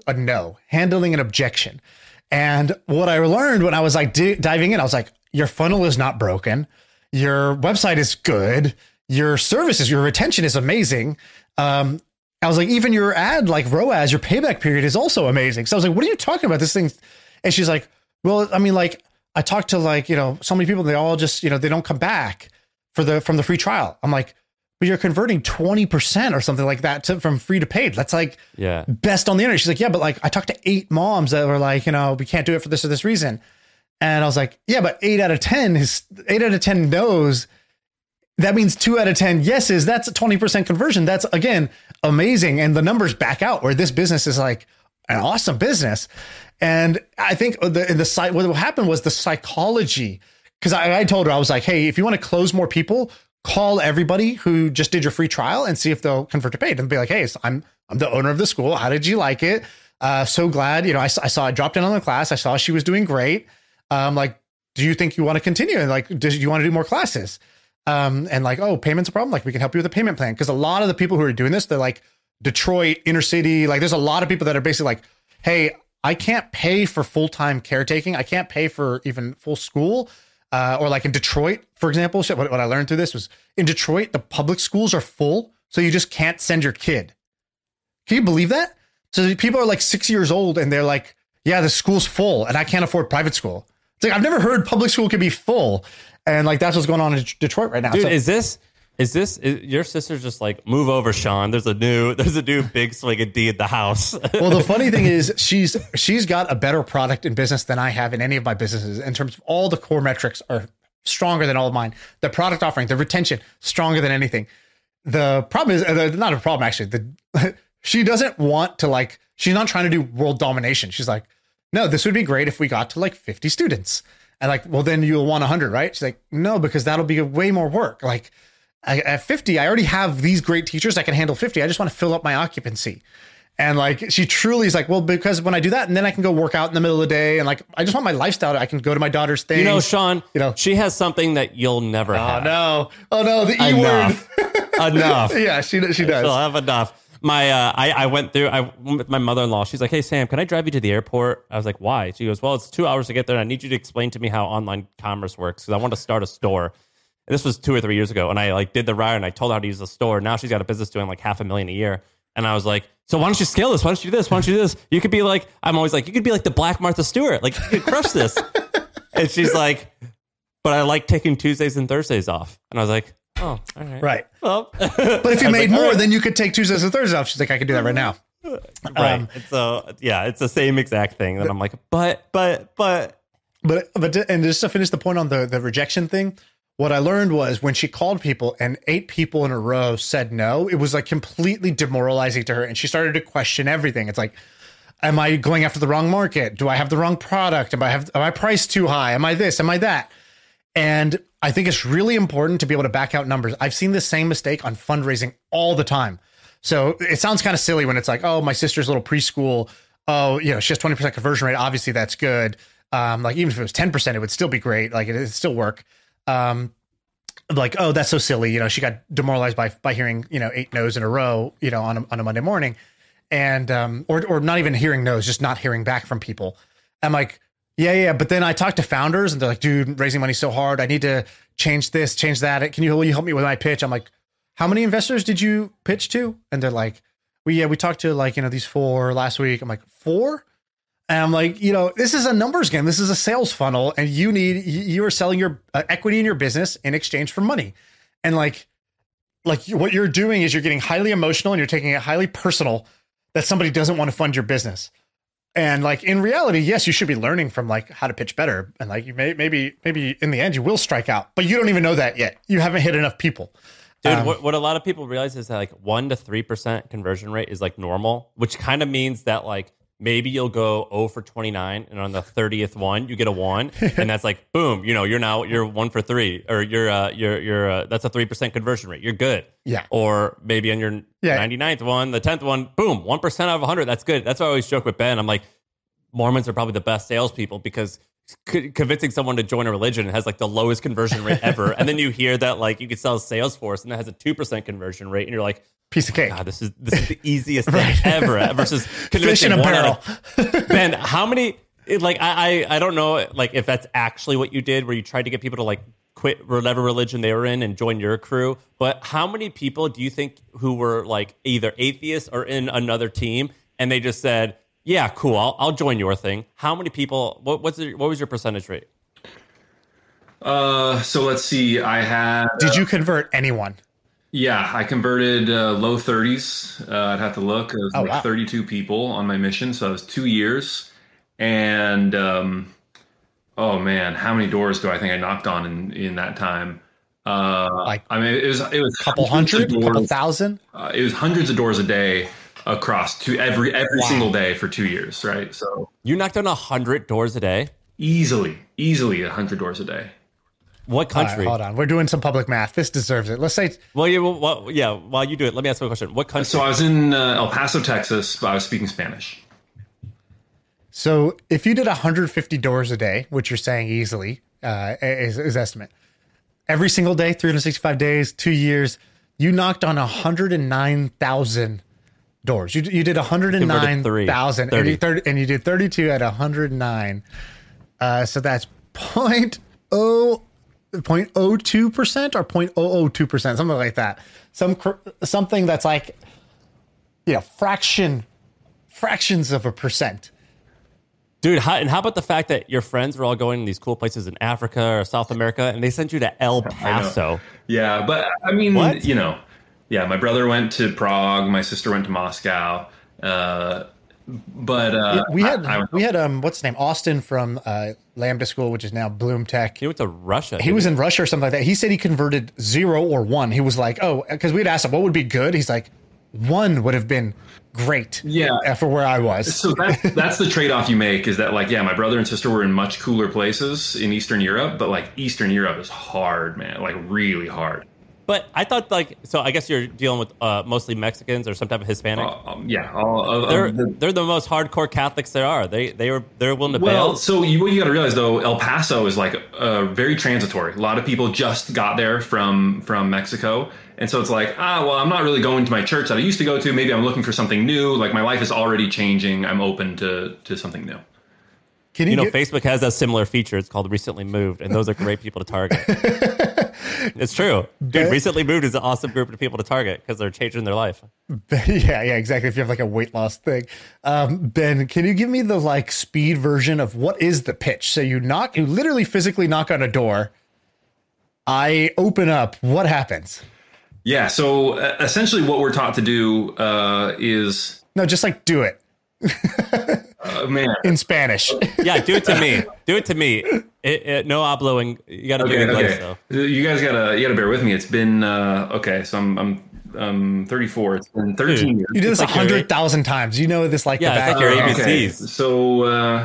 an objection. And what I learned when I was like diving in, I was like, your funnel is not broken. Your website is good. Your services, your retention is amazing. I was like, even your ad, like ROAS, your payback period is also amazing. So I was like, what are you talking about? This thing. And she's like, well, I mean, like I talked to like, you know, so many people, they all just, you know, they don't come back from the free trial. I'm like, but you're converting 20% or something like that from free to paid. That's like best on the internet. She's like, yeah, but like I talked to 8 moms that were like, you know, we can't do it for this or this reason. And I was like, yeah, but 8 out of 10 no's. That means 2 out of 10 yeses. That's a 20% conversion. That's again, amazing. And the numbers back out where this business is like an awesome business. And I think the site, what happened was the psychology, because I told her, I was like, hey, if you want to close more people, call everybody who just did your free trial and see if they'll convert to paid, and be like, hey, I'm the owner of the school. How did you like it? So glad, you know, I saw I dropped in on the class. I saw she was doing great. Like, do you think you want to continue? And like, do you want to do more classes? And like, oh, payment's a problem. Like we can help you with a payment plan. Cause a lot of the people who are doing this, they're like Detroit, inner city. Like there's a lot of people that are basically like, hey, I can't pay for full-time caretaking. I can't pay for even full school. Or like in Detroit, for example, what I learned through this was in Detroit, the public schools are full. So you just can't send your kid. Can you believe that? So people are like 6 years old and they're like, yeah, the school's full and I can't afford private school. It's like, I've never heard public school can be full. And like, that's what's going on in Detroit right now. Dude, so, is your sister's just like, move over, Sean? There's a new big swinging D at the house. Well, the funny thing is she's got a better product in business than I have in any of my businesses. In terms of all the core metrics are stronger than all of mine. The product offering, the retention, stronger than anything. The problem is not a problem, actually. She doesn't want to like, she's not trying to do world domination. She's like, no, this would be great if we got to like 50 students. And like, well, then you'll want 100, right? She's like, no, because that'll be way more work. Like, at 50, I already have these great teachers. I can handle 50. I just want to fill up my occupancy. And like, she truly is like, well, because when I do that, and then I can go work out in the middle of the day. And like, I just want my lifestyle. I can go to my daughter's thing. You know, Sean, she has something that you'll never have. Oh no, the E word. Enough. Yeah, she does. She'll have enough. I went with my mother-in-law. She's like, hey, Sam, can I drive you to the airport? I was like, why? She goes, well, it's 2 hours to get there. And I need you to explain to me how online commerce works because I want to start a store. And this was 2 or 3 years ago. And I like did the ride and I told her how to use the store. Now she's got a business doing like $500,000 a year. And I was like, so why don't you scale this? Why don't you do this? Why don't you do this? You could be like, I'm always like, you could be like the Black Martha Stewart. Like, you could crush this. And she's like, but I like taking Tuesdays and Thursdays off. And I was like, oh, all right. Right. Well, but if you made more, then you could take Tuesdays and Thursdays off. She's like, I could do that right now. Right. So, yeah, it's the same exact thing. And I'm like, but, and just to finish the point on the rejection thing, what I learned was when she called people and 8 people in a row said no, it was like completely demoralizing to her. And she started to question everything. It's like, am I going after the wrong market? Do I have the wrong product? Am I priced too high? Am I this? Am I that? And I think it's really important to be able to back out numbers. I've seen the same mistake on fundraising all the time. So it sounds kind of silly when it's like, oh, my sister's little preschool. Oh, she has 20% conversion rate. Obviously that's good. Like even if it was 10%, it would still be great. Like it'd still work. Like, oh, that's so silly. She got demoralized by hearing, 8 no's in a row, on a Monday morning. And, or not even hearing no's, just not hearing back from people. I'm like, yeah. But then I talked to founders and they're like, dude, raising money's so hard. I need to change this, change that. Will you help me with my pitch? I'm like, how many investors did you pitch to? And they're like, we talked to like, these 4 last week. I'm like, 4? And I'm like, this is a numbers game. This is a sales funnel, and you are selling your equity in your business in exchange for money. And like what you're doing is you're getting highly emotional and you're taking it highly personal that somebody doesn't want to fund your business. And like in reality, yes, you should be learning from like how to pitch better. And like you maybe in the end you will strike out, but you don't even know that yet. You haven't hit enough people. Dude, what a lot of people realize is that like 1 to 3% conversion rate is like normal, which kind of means that like maybe you'll go 0 for 29, and on the 30th one you get a 1, and that's like boom. You're 1 for 3, or you're that's a 3% conversion rate. You're good. Yeah. Or maybe on your 99th one, the 10th one, boom, 1% out of 100. That's good. That's what I always joke with Ben. I'm like, Mormons are probably the best salespeople because convincing someone to join a religion has like the lowest conversion rate ever, and then you hear that like you could sell Salesforce and that has a 2% conversion rate, and you're like, piece of cake. God, this is the easiest thing ever versus convincing fish in a barrel. Ben, how many? Like I don't know like if that's actually what you did, where you tried to get people to like quit whatever religion they were in and join your crew. But how many people do you think who were like either atheists or in another team and they just said, yeah, cool, I'll join your thing? How many people? What was your percentage rate? So let's see. I had. Did you convert anyone? Yeah, I converted low 30s. I'd have to look. It was 32 people on my mission, so it was 2 years. And oh man, how many doors do I think I knocked on in that time? It was a couple hundred, a couple thousand. It was hundreds of doors a day across every single day for 2 years, right? So you knocked on 100 doors a day? Easily 100 doors a day. What country? Hold on. We're doing some public math. This deserves it. Let's say. While you do it, let me ask you a question. What country? So I was in El Paso, Texas, but I was speaking Spanish. So if you did 150 doors a day, which you're saying easily is estimate, every single day, 365 days, 2 years, you knocked on 109,000 doors. You did 109,000 and you did 32 at 109. So that's 0.02% or 0.002%, something like that. Something that's like, fractions of a percent. Dude, how about the fact that your friends were all going to these cool places in Africa or South America, and they sent you to El Paso? Yeah, but I mean, what? My brother went to Prague, my sister went to Moscow. We had what's his name, Austin from Lambda School, which is now Bloom Tech. He went to Russia. He was in Russia or something like that. He said he converted 0 or 1. He was like, because we'd asked him what would be good. He's like, 1 would have been great. Yeah, for where I was. So that's the trade-off you make, is that my brother and sister were in much cooler places in Eastern Europe, but Eastern Europe is hard, man, really hard. But I thought so I guess you're dealing with mostly Mexicans or some type of Hispanic. They're the most hardcore Catholics there are. They're willing to bail. Well, so what you got to realize though, El Paso is like very transitory. A lot of people just got there from Mexico. And so it's like, well, I'm not really going to my church that I used to go to. Maybe I'm looking for something new. Like my life is already changing. I'm open to something new. Facebook has a similar feature. It's called Recently Moved, and those are great people to target. It's true. Dude, Recently Moved is an awesome group of people to target because they're changing their life. Yeah, exactly. If you have like a weight loss thing. Ben, can you give me the like speed version of what is the pitch? So you literally physically knock on a door. I open up. What happens? Yeah. So essentially what we're taught to do is... No, just like do it. Man. In Spanish. Yeah, do it to me. Do it to me. No hablo. You got to do it in English. So. You guys gotta bear with me. It's been so I'm 34. It's been 13 years. You do this 100,000 times. You know this like the back of your ABCs. Okay. So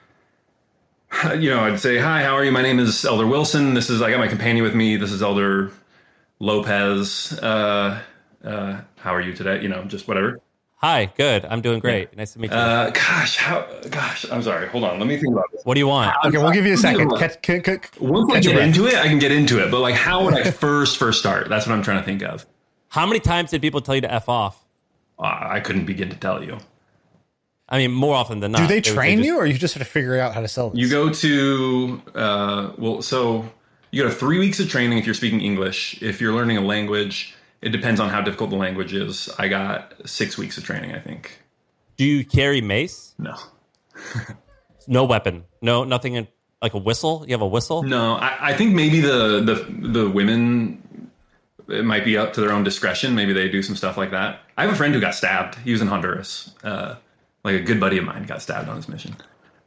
I'd say, hi, how are you? My name is Elder Wilson. I got my companion with me. This is Elder Lopez. How are you today? Just whatever. Hi, good. I'm doing great. Yeah. Nice to meet you. Gosh, I'm sorry. Hold on. Let me think about this. What do you want? Okay, we'll give you a second. Once I get into it, I can get into it. But like, how would I first start? That's what I'm trying to think of. How many times did people tell you to F off? I couldn't begin to tell you. I mean, more often than not. Do they train you, or you just have to figure out how to sell this? You go to, so you go to 3 weeks of training if you're speaking English. If you're learning a language, it depends on how difficult the language is. I got 6 weeks of training, I think. Do you carry mace? No. No weapon? No, nothing in, like a whistle? You have a whistle? No, I think maybe the women, it might be up to their own discretion. Maybe they do some stuff like that. I have a friend who got stabbed. He was in Honduras. Like a good buddy of mine got stabbed on his mission.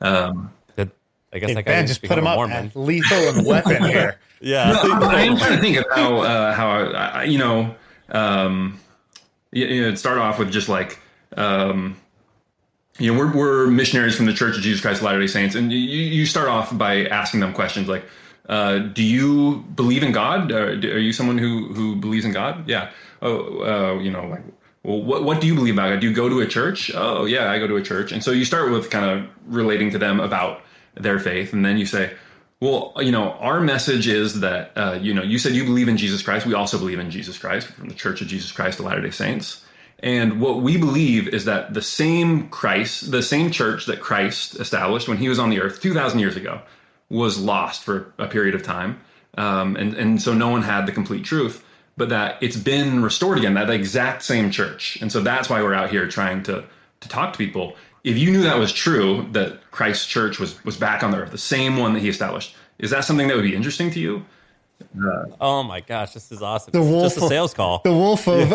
I guess that guy Ben, just put him up at lethal and weapon here. Yeah. No, I am trying to think of how start off with just like, we're missionaries from the Church of Jesus Christ of Latter-day Saints. And you start off by asking them questions like, do you believe in God? Are you someone who believes in God? Yeah. Like, well, what do you believe about God? Do you go to a church? Oh, yeah, I go to a church. And so you start with kind of relating to them about their faith. And then you say, well, our message is that, you said you believe in Jesus Christ. We also believe in Jesus Christ from the Church of Jesus Christ of Latter-day Saints. And what we believe is that the same church that Christ established when he was on the earth 2,000 years ago was lost for a period of time. And so no one had the complete truth, but that it's been restored again, that exact same church. And so that's why we're out here trying to talk to people. If you knew that was true, that Christ's church was back on the earth, the same one that he established, is that something that would be interesting to you? Oh my gosh, this is awesome. Just a sales call. The wolf of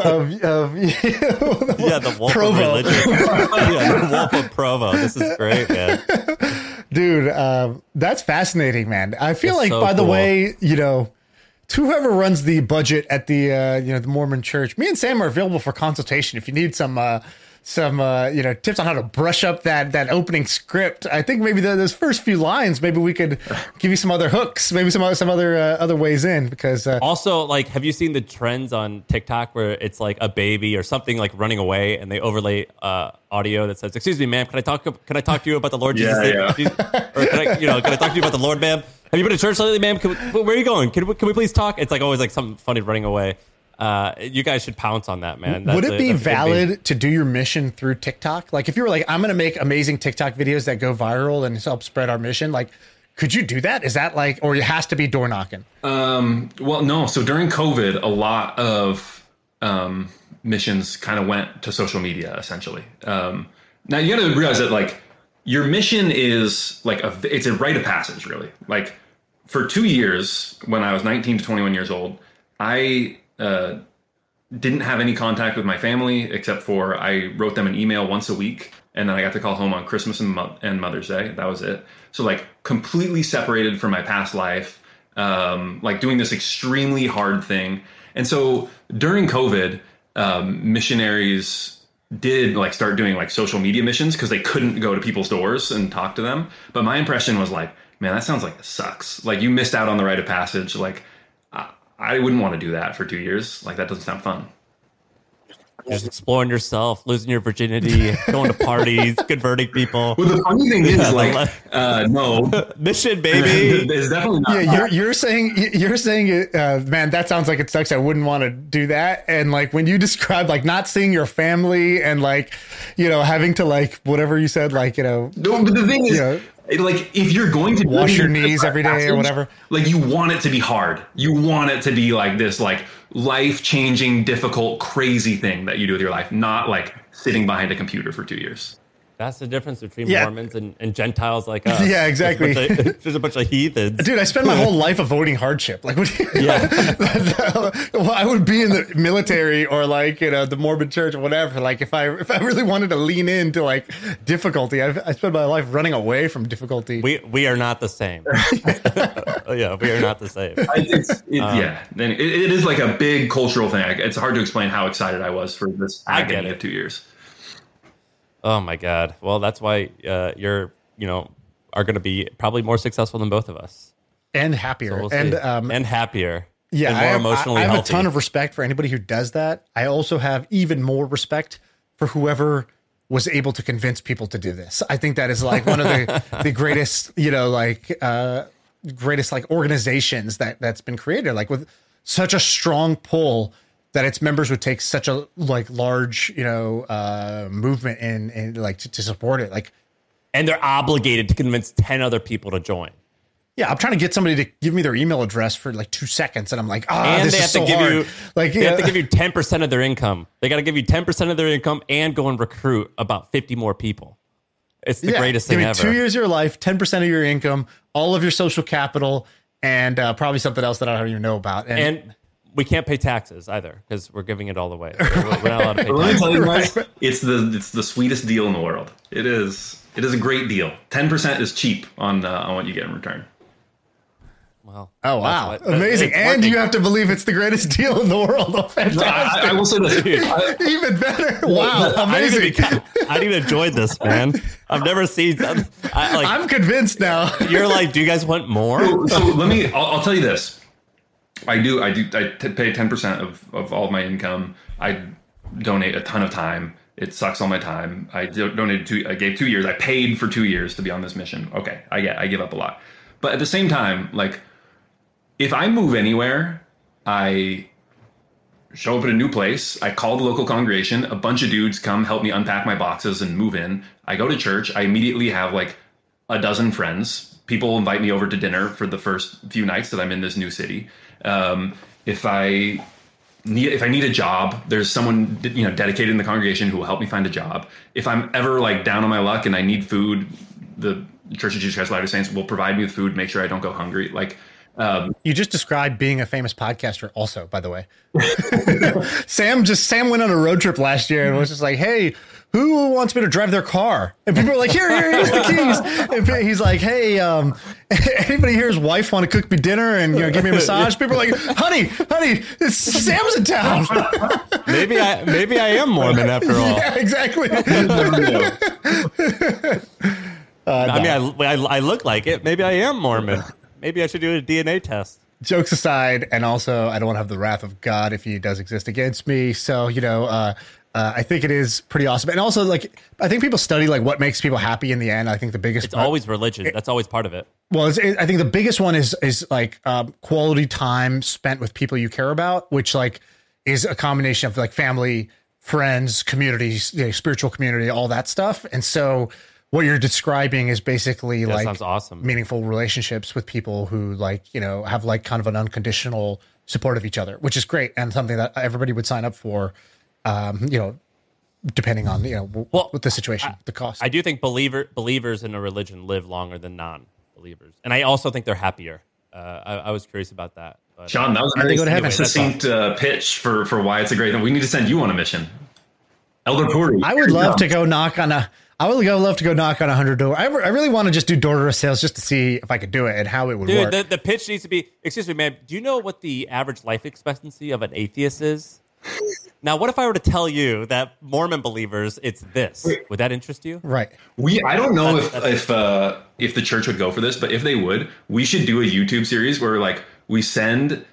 the wolf Provo. of religion. The wolf of Provo. This is great, man. Dude, that's fascinating, man. I feel That's like, so by the cool. way, to whoever runs the budget at the the Mormon Church, me and Sam are available for consultation if you need some tips on how to brush up that opening script. I think maybe those first few lines, maybe we could give you some other hooks, maybe some other ways in, because also, like, have you seen the trends on TikTok where it's like a baby or something like running away and they overlay audio that says, "Excuse me, ma'am, can I talk to you about the Lord Jesus?" Yeah. Or can I talk to you about the Lord, ma'am? Have you been to church lately, ma'am? Where are you going? Can we please talk? It's like always like something funny running away. You guys should pounce on that, man. Would it be valid to do your mission through TikTok? Like, if you were like, I'm going to make amazing TikTok videos that go viral and help spread our mission, like, could you do that? Is that like, or it has to be door knocking? Well, no. So during COVID, a lot of missions kind of went to social media, essentially. Now you got to realize that like your mission is like it's a rite of passage, really. Like for 2 years, when I was 19 to 21 years old, I didn't have any contact with my family except for I wrote them an email once a week, and then I got to call home on Christmas and Mother's Day. That was it. So like completely separated from my past life, like doing this extremely hard thing. And so during COVID, missionaries did like start doing like social media missions because they couldn't go to people's doors and talk to them. But my impression was like, man, that sounds like it sucks. Like you missed out on the rite of passage. Like I wouldn't want to do that for 2 years. Like, that doesn't sound fun. Just exploring yourself, losing your virginity, going to parties, converting people. Well, the funny thing is, no mission, baby. It's definitely not. Yeah, you're saying man, that sounds like it sucks. I wouldn't want to do that. And like when you describe like not seeing your family and like, you know, having to like whatever you said, like, you know. No, but the thing is, like, if you're going to wash your knees every day or whatever, like, you want it to be hard. You want it to be like this, like, life-changing, difficult, crazy thing that you do with your life, not like sitting behind a computer for 2 years. That's the difference between Mormons and Gentiles like us. Yeah, exactly. There's a bunch of heathens. Dude, I spent my whole life avoiding hardship. Like, well, I would be in the military or like, you know, the Mormon church or whatever. Like, if I really wanted to lean into like difficulty, I spent my life running away from difficulty. We are not the same. Yeah, we are not the same. Then it is like a big cultural thing. It's hard to explain how excited I was for this agony of 2 years. Oh my God. Well, that's why you're, you know, are going to be probably more successful than both of us. And happier. So we'll and happier. Yeah, and more emotionally I have healthy. a ton of respect for anybody who does that. I also have even more respect for whoever was able to convince people to do this. I think that is like one of the greatest, you know, like greatest like organizations that's been created, like with such a strong pull that its members would take such a like large, you know, movement and like to support it. Like, and they're obligated to convince 10 other people to join. Yeah, I'm trying to get somebody to give me their email address for like 2 seconds, and I'm like, this is so hard. They have to give you 10% of their income. They got to give you 10% of their income and go and recruit about 50 more people. It's the greatest thing ever. 2 years of your life, 10% of your income, all of your social capital, and probably something else that I don't even know about. And we can't pay taxes either because we're giving it all away. We're not allowed to pay taxes. Let me tell you guys, it's the sweetest deal in the world. It is a great deal. 10% is cheap on what you get in return. Wow. Oh, wow. Amazing. And you have to believe it's the greatest deal in the world. Oh, fantastic. I will say this. Even better. Wow. Amazing. I didn't even enjoy this, man. I've never seen that. I'm convinced now. You're like, do you guys want more? So I'll tell you this. I pay 10% of all of my income. I donate a ton of time. It sucks all my time. I gave 2 years. I paid for 2 years to be on this mission. Okay. I give up a lot. But at the same time, like, if I move anywhere, I show up at a new place. I call the local congregation. A bunch of dudes come help me unpack my boxes and move in. I go to church. I immediately have like a dozen friends. People invite me over to dinner for the first few nights that I'm in this new city. If I need a job, there's someone, you know, dedicated in the congregation who will help me find a job. If I'm ever like down on my luck and I need food, the Church of Jesus Christ of Latter-day Saints will provide me with food, make sure I don't go hungry. Like, you just described being a famous podcaster also, by the way. Sam went on a road trip last year and was just like, hey, who wants me to drive their car? And people were like, here's the keys. And he's like, hey, anybody here's wife want to cook me dinner and, you know, give me a massage? People are like, honey, Sam's in town. Maybe I am Mormon after all. Yeah, exactly. I look like it. Maybe I am Mormon. Maybe I should do a DNA test. Jokes aside, and also I don't want to have the wrath of God if he does exist against me. So, you know, I think it is pretty awesome. And also, like, I think people study like what makes people happy in the end. I think the biggest it's always religion. That's always part of it. Well, I think the biggest one is like quality time spent with people you care about, which like is a combination of like family, friends, communities, you know, spiritual community, all that stuff. And so what you're describing is basically like sounds awesome. Meaningful relationships with people who like, you know, have like kind of an unconditional support of each other, which is great and something that everybody would sign up for, you know, depending on, you know, what the situation, the cost. I do think believers in a religion live longer than non-believers. And I also think they're happier. I was curious about that. But, Sean, that was a very succinct pitch for why it's a great thing. We need to send you on a mission. Elder Puri. I would love to go knock on a 100 door. I really want to just do door-to-door sales just to see if I could do it and how it would work. The pitch needs to be, excuse me, man, do you know what the average life expectancy of an atheist is? Now, what if I were to tell you that Mormon believers, it's this? Would that interest you? Right. I don't know if the church would go for this, but if they would, we should do a YouTube series where like we send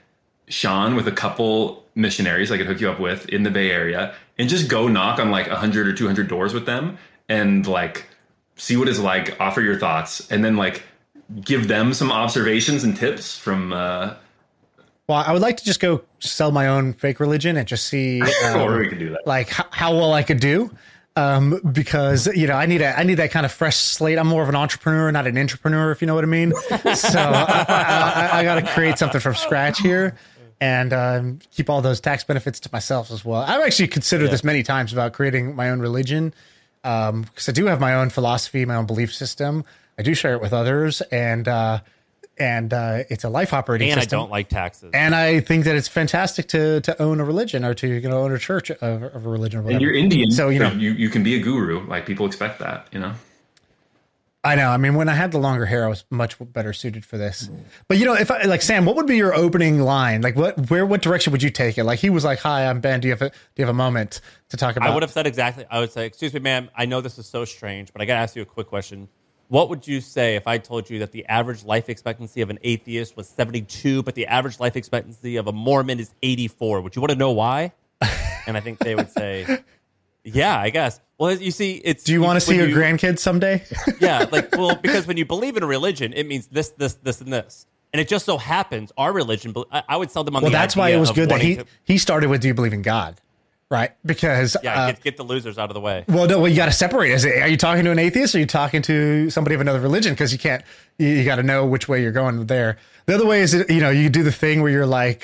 Sean with a couple missionaries I could hook you up with in the Bay Area, and just go knock on like 100 or 200 doors with them and like see what it's like, offer your thoughts, and then like give them some observations and tips from well, I would like to just go sell my own fake religion and just see or we could do that. Like how well I could do. Because I need that kind of fresh slate. I'm more of an entrepreneur, not an intrapreneur, if you know what I mean. So I got to create something from scratch here, and keep all those tax benefits to myself as well. I've actually considered this many times about creating my own religion, because I do have my own philosophy, my own belief system. I do share it with others, and it's a life operating system. And I don't like taxes. And I think that it's fantastic to own a religion, or to own a church of a religion or whatever. And you're Indian, so you can be a guru. Like, people expect that, I know. I mean, when I had the longer hair, I was much better suited for this. But if I, like, Sam, what would be your opening line? Like, what direction would you take it? Like, he was like, "Hi, I'm Ben. Do you have a moment to talk about?" I would have said exactly. I would say, "Excuse me, ma'am. I know this is so strange, but I got to ask you a quick question. What would you say if I told you that the average life expectancy of an atheist was 72, but the average life expectancy of a Mormon is 84? Would you want to know why?" And I think they would say, "Yeah, I guess." Well, you see, it's. Do you want to see your grandkids someday? Yeah, because when you believe in a religion, it means this, and this, and it just so happens our religion. I would sell them on. Well, that's why it was good that he started with "Do you believe in God?" Right? Because get the losers out of the way. Well, no, you got to separate. Are you talking to an atheist, or are you talking to somebody of another religion? Because you can't. You got to know which way you're going there. The other way is, you do the thing where you're like,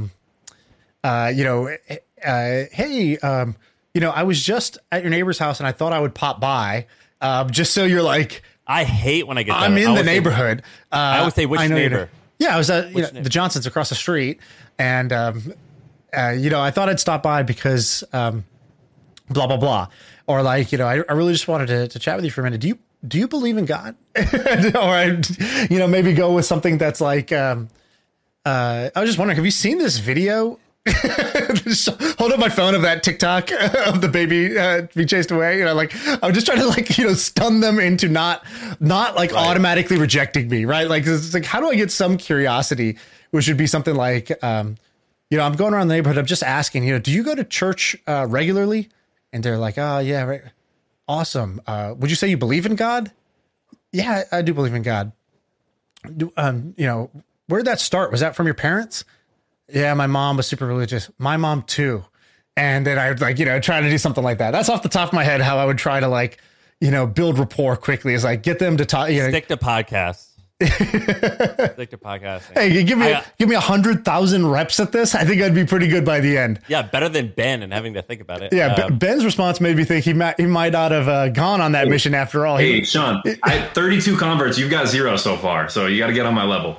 hey, I was just at your neighbor's house and I thought I would pop by, just so you're like. I hate when I get. I'm in the neighborhood. I always say, which neighbor? Yeah, I was at the Johnsons across the street, and. I thought I'd stop by because, blah, blah, blah. Or like, I really just wanted to chat with you for a minute. Do you believe in God? Or, maybe go with something that's like, I was just wondering, have you seen this video? Just hold up my phone of that TikTok of the baby being chased away. I was just trying to stun them into not automatically rejecting me. Right. Like, it's like, how do I get some curiosity, which would be something like, I'm going around the neighborhood. I'm just asking, do you go to church regularly? And they're like, "Oh, yeah, right. Awesome. Would you say you believe in God?" "Yeah, I do believe in God." Where did that start? Was that from your parents?" "Yeah, my mom was super religious." "My mom too." And then I would try to do something like that. That's off the top of my head how I would try to build rapport quickly, is like get them to talk. Stick to podcasts. Stick to podcasting. Hey, give me 100,000 reps at this. I think I'd be pretty good by the end. Yeah, better than Ben and having to think about it. Yeah, Ben's response made me think he might not have gone on that mission after all. Hey, Sean, I had 32 converts. You've got 0 so far, so you got to get on my level.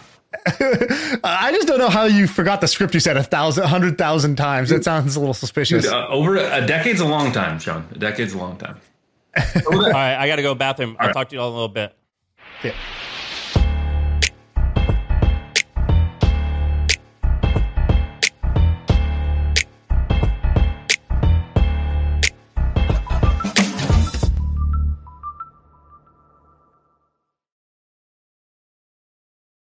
I just don't know how you forgot the script you said 100,000 times. That sounds a little suspicious. Dude, over a decade's a long time, Sean. A decade's a long time. All right, I got to go bathroom. I'll talk to you all in a little bit. Yeah.